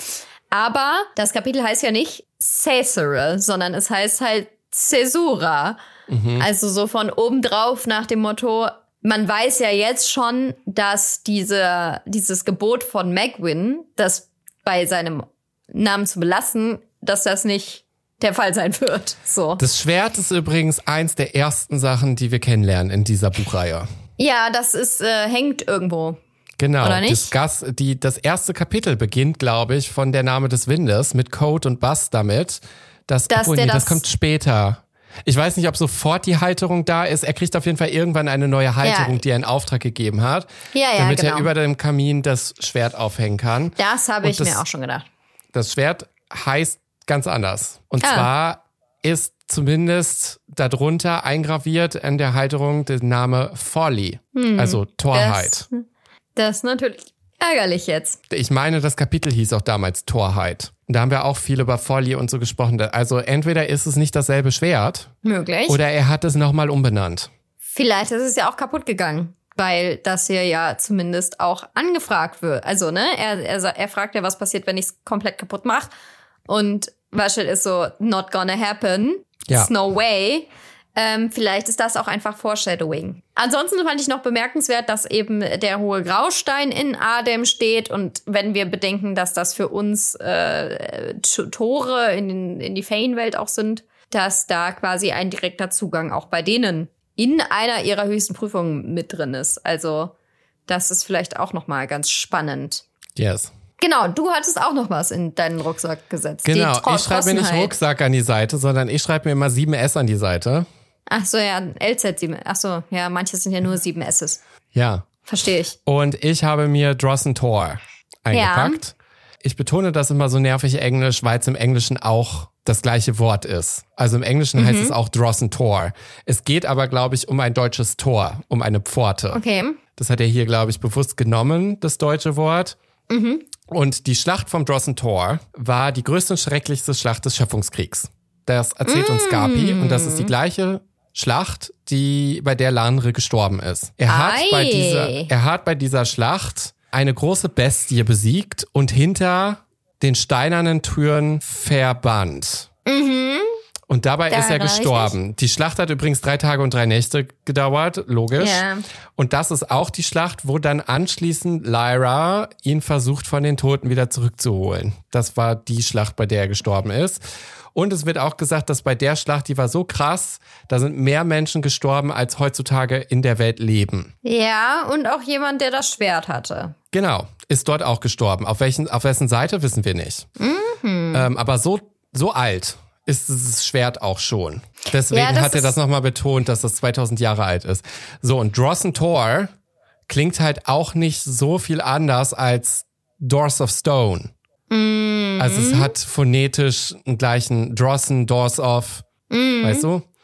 Aber das Kapitel heißt ja nicht Caesare, sondern es heißt halt Caesura. Mhm. Also so von obendrauf nach dem Motto, man weiß ja jetzt schon, dass diese, dieses Gebot von Megwin, das bei seinem Namen zu belassen, dass das nicht der Fall sein wird. So. Das Schwert ist übrigens eins der ersten Sachen, die wir kennenlernen in dieser Buchreihe. Ja, das ist äh, hängt irgendwo. Genau, Oder nicht? Das, Gas, die, das erste Kapitel beginnt, glaube ich, von Der Name des Windes mit Code und Bass damit. Das, Dass obwohl, der nee, das das- kommt später. Ich weiß nicht, ob sofort die Halterung da ist. Er kriegt auf jeden Fall irgendwann eine neue Halterung, Ja. die er in Auftrag gegeben hat, Ja, ja, damit genau. er über dem Kamin das Schwert aufhängen kann. Das habe Und ich das- mir auch schon gedacht. Das Schwert heißt ganz anders. Und Ah. zwar ist zumindest darunter eingraviert in der Halterung der Name Folly, also Torheit. Das, das ist natürlich ärgerlich jetzt. Ich meine, das Kapitel hieß auch damals Torheit. Und da haben wir auch viel über Folly und so gesprochen. Also entweder ist es nicht dasselbe Schwert Möglich. oder er hat es nochmal umbenannt. Vielleicht ist es ja auch kaputt gegangen, weil das hier ja zumindest auch angefragt wird. Also, ne, er, er, sa- er fragt ja, was passiert, wenn ich es komplett kaputt mache. Und Vaschel ist so, not gonna happen. Ja. It's no way. Ähm, vielleicht ist das auch einfach Foreshadowing. Ansonsten fand ich noch bemerkenswert, dass eben der hohe Graustein in Adem steht. Und wenn wir bedenken, dass das für uns äh, T- Tore in, den, in die Fane-Welt auch sind, dass da quasi ein direkter Zugang auch bei denen in einer ihrer höchsten Prüfungen mit drin ist. Also das ist vielleicht auch noch mal ganz spannend. Yes. Genau, du hattest auch noch was in deinen Rucksack gesetzt. Genau, Die Tro- ich schreibe mir nicht Trossenheit. Rucksack an die Seite, sondern ich schreibe mir immer sieben S an die Seite. Ach so, ja, L Z sieben. Ach so, ja, manche sind ja nur sieben S's. Ja. Verstehe ich. Und ich habe mir Drossen Tor eingepackt. Ich betone das immer so nervig Englisch, weil es im Englischen auch das gleiche Wort ist. Also im Englischen Mhm. heißt es auch Drossen Tor. Es geht aber, glaube ich, um ein deutsches Tor, um eine Pforte. Okay. Das hat er hier, glaube ich, bewusst genommen, das deutsche Wort. Mhm. Und die Schlacht vom Drossen Tor war die größte und schrecklichste Schlacht des Schöpfungskriegs. Das erzählt uns Scarpi und das ist die gleiche Schlacht, die bei der Lanre gestorben ist. Er hat, Ei. bei dieser, er hat bei dieser Schlacht eine große Bestie besiegt und hinter den steinernen Türen verbannt. Mhm. Und dabei Da ist er erinnere ich gestorben. Die Schlacht hat übrigens drei Tage und drei Nächte gedauert, logisch. Ja. Und das ist auch die Schlacht, wo dann anschließend Lyra ihn versucht, von den Toten wieder zurückzuholen. Das war die Schlacht, bei der er gestorben ist. Und es wird auch gesagt, dass bei der Schlacht, die war so krass, da sind mehr Menschen gestorben, als heutzutage in der Welt leben. Ja, und auch jemand, der das Schwert hatte. Genau, ist dort auch gestorben. Auf welchen, auf wessen Seite, wissen wir nicht. Mhm. Ähm, aber so, so alt ist dieses Schwert auch schon. Deswegen Ja, das hat er das ist- nochmal betont, dass das zweitausend Jahre alt ist. So, und Drossen Tor klingt halt auch nicht so viel anders als Doors of Stone. Mhm. Also es hat phonetisch einen gleichen Drossen, Doors of, weißt du?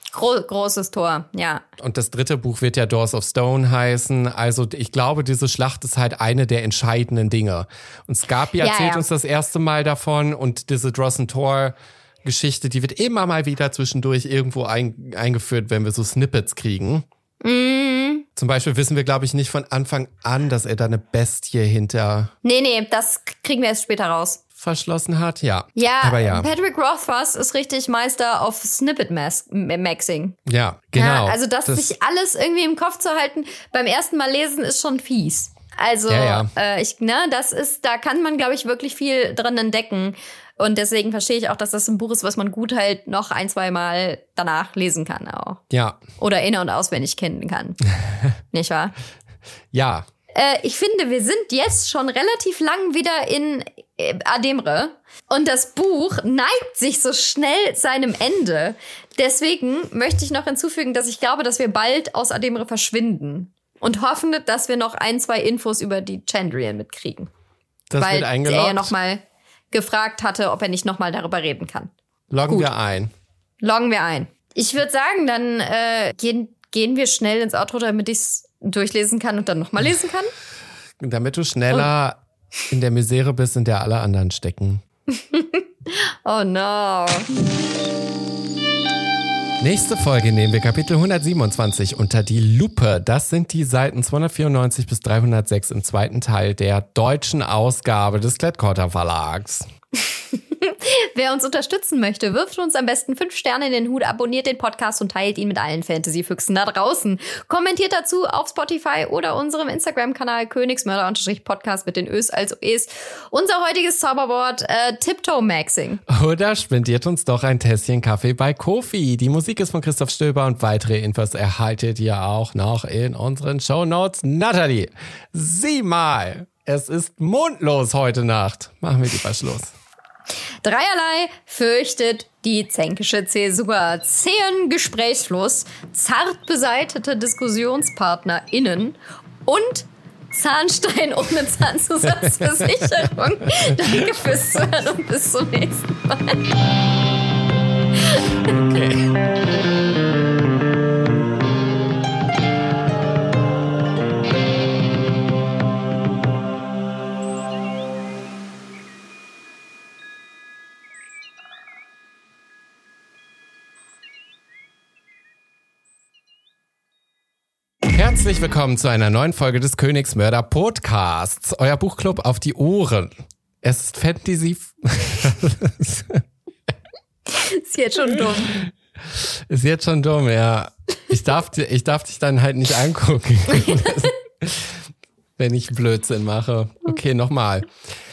Gro- großes Tor, ja. Und das dritte Buch wird ja Doors of Stone heißen. Also ich glaube, diese Schlacht ist halt eine der entscheidenden Dinge. Und Scarpi Ja, erzählt ja. uns das erste Mal davon und diese Drossen Tor Geschichte, die wird immer mal wieder zwischendurch irgendwo ein, eingeführt, wenn wir so Snippets kriegen. Mm. Zum Beispiel wissen wir, glaube ich, nicht von Anfang an, dass er da eine Bestie hinter Nee, nee, das kriegen wir erst später raus. verschlossen hat. Ja, Ja, aber ja. Patrick Rothfuss ist richtig Meister auf Snippet-Maxing. Ja, genau. Ja, also das, sich alles irgendwie im Kopf zu halten, beim ersten Mal lesen ist schon fies. Also, Ja, ja. Äh, ich, ne, das ist, da kann man, glaube ich, wirklich viel drin entdecken. Und deswegen verstehe ich auch, dass das ein Buch ist, was man gut halt noch ein, zwei Mal danach lesen kann auch. Ja, Oder in- und auswendig kennen kann. Nicht wahr? ja. Äh, ich finde, wir sind jetzt schon relativ lang wieder in äh, Ademre. Und das Buch neigt sich so schnell seinem Ende. Deswegen möchte ich noch hinzufügen, dass ich glaube, dass wir bald aus Ademre verschwinden. Und hoffen, dass wir noch ein, zwei Infos über die Chandrian mitkriegen. Das Weil wird eingeloggt. er ja noch mal gefragt hatte, ob er nicht noch mal darüber reden kann. Loggen Gut. wir ein. Loggen wir ein. Ich würde sagen, dann äh, gehen, gehen wir schnell ins Outro, damit ich es durchlesen kann und dann noch mal lesen kann. Damit du schneller in der Misere bist, in der alle anderen stecken. Oh no. Nächste Folge nehmen wir Kapitel hundertsiebenundzwanzig unter die Lupe. Das sind die Seiten zweihundertvierundneunzig bis dreihundertsechs im zweiten Teil der deutschen Ausgabe des Klett-Cotta Verlags. Wer uns unterstützen möchte, wirft uns am besten fünf Sterne in den Hut, abonniert den Podcast und teilt ihn mit allen Fantasy-Füchsen da draußen. Kommentiert dazu auf Spotify oder unserem Instagram-Kanal Königsmörder-Podcast mit den Ös als Oes. Unser heutiges Zauberwort, äh, Tiptoe-Maxing. Oder spendiert uns doch ein Tässchen Kaffee bei Ko-fi. Die Musik ist von Christoph Stöber und weitere Infos erhaltet ihr auch noch in unseren Shownotes. Nathalie, sieh mal, es ist mondlos heute Nacht. Machen wir lieber Schluss. Dreierlei fürchtet die zänkische Zäsur. Zähen Gesprächsfluss, zart beseitete DiskussionspartnerInnen und Zahnstein ohne Zahnzusatzversicherung. Danke fürs Zuhören und bis zum nächsten Mal. Okay. Herzlich willkommen zu einer neuen Folge des Königsmörder Podcasts, euer Buchclub auf die Ohren. Es ist Fantasy. Ist jetzt schon dumm. Ist jetzt schon dumm, ja. Ich darf, ich darf dich dann halt nicht angucken, wenn ich Blödsinn mache. Okay, nochmal.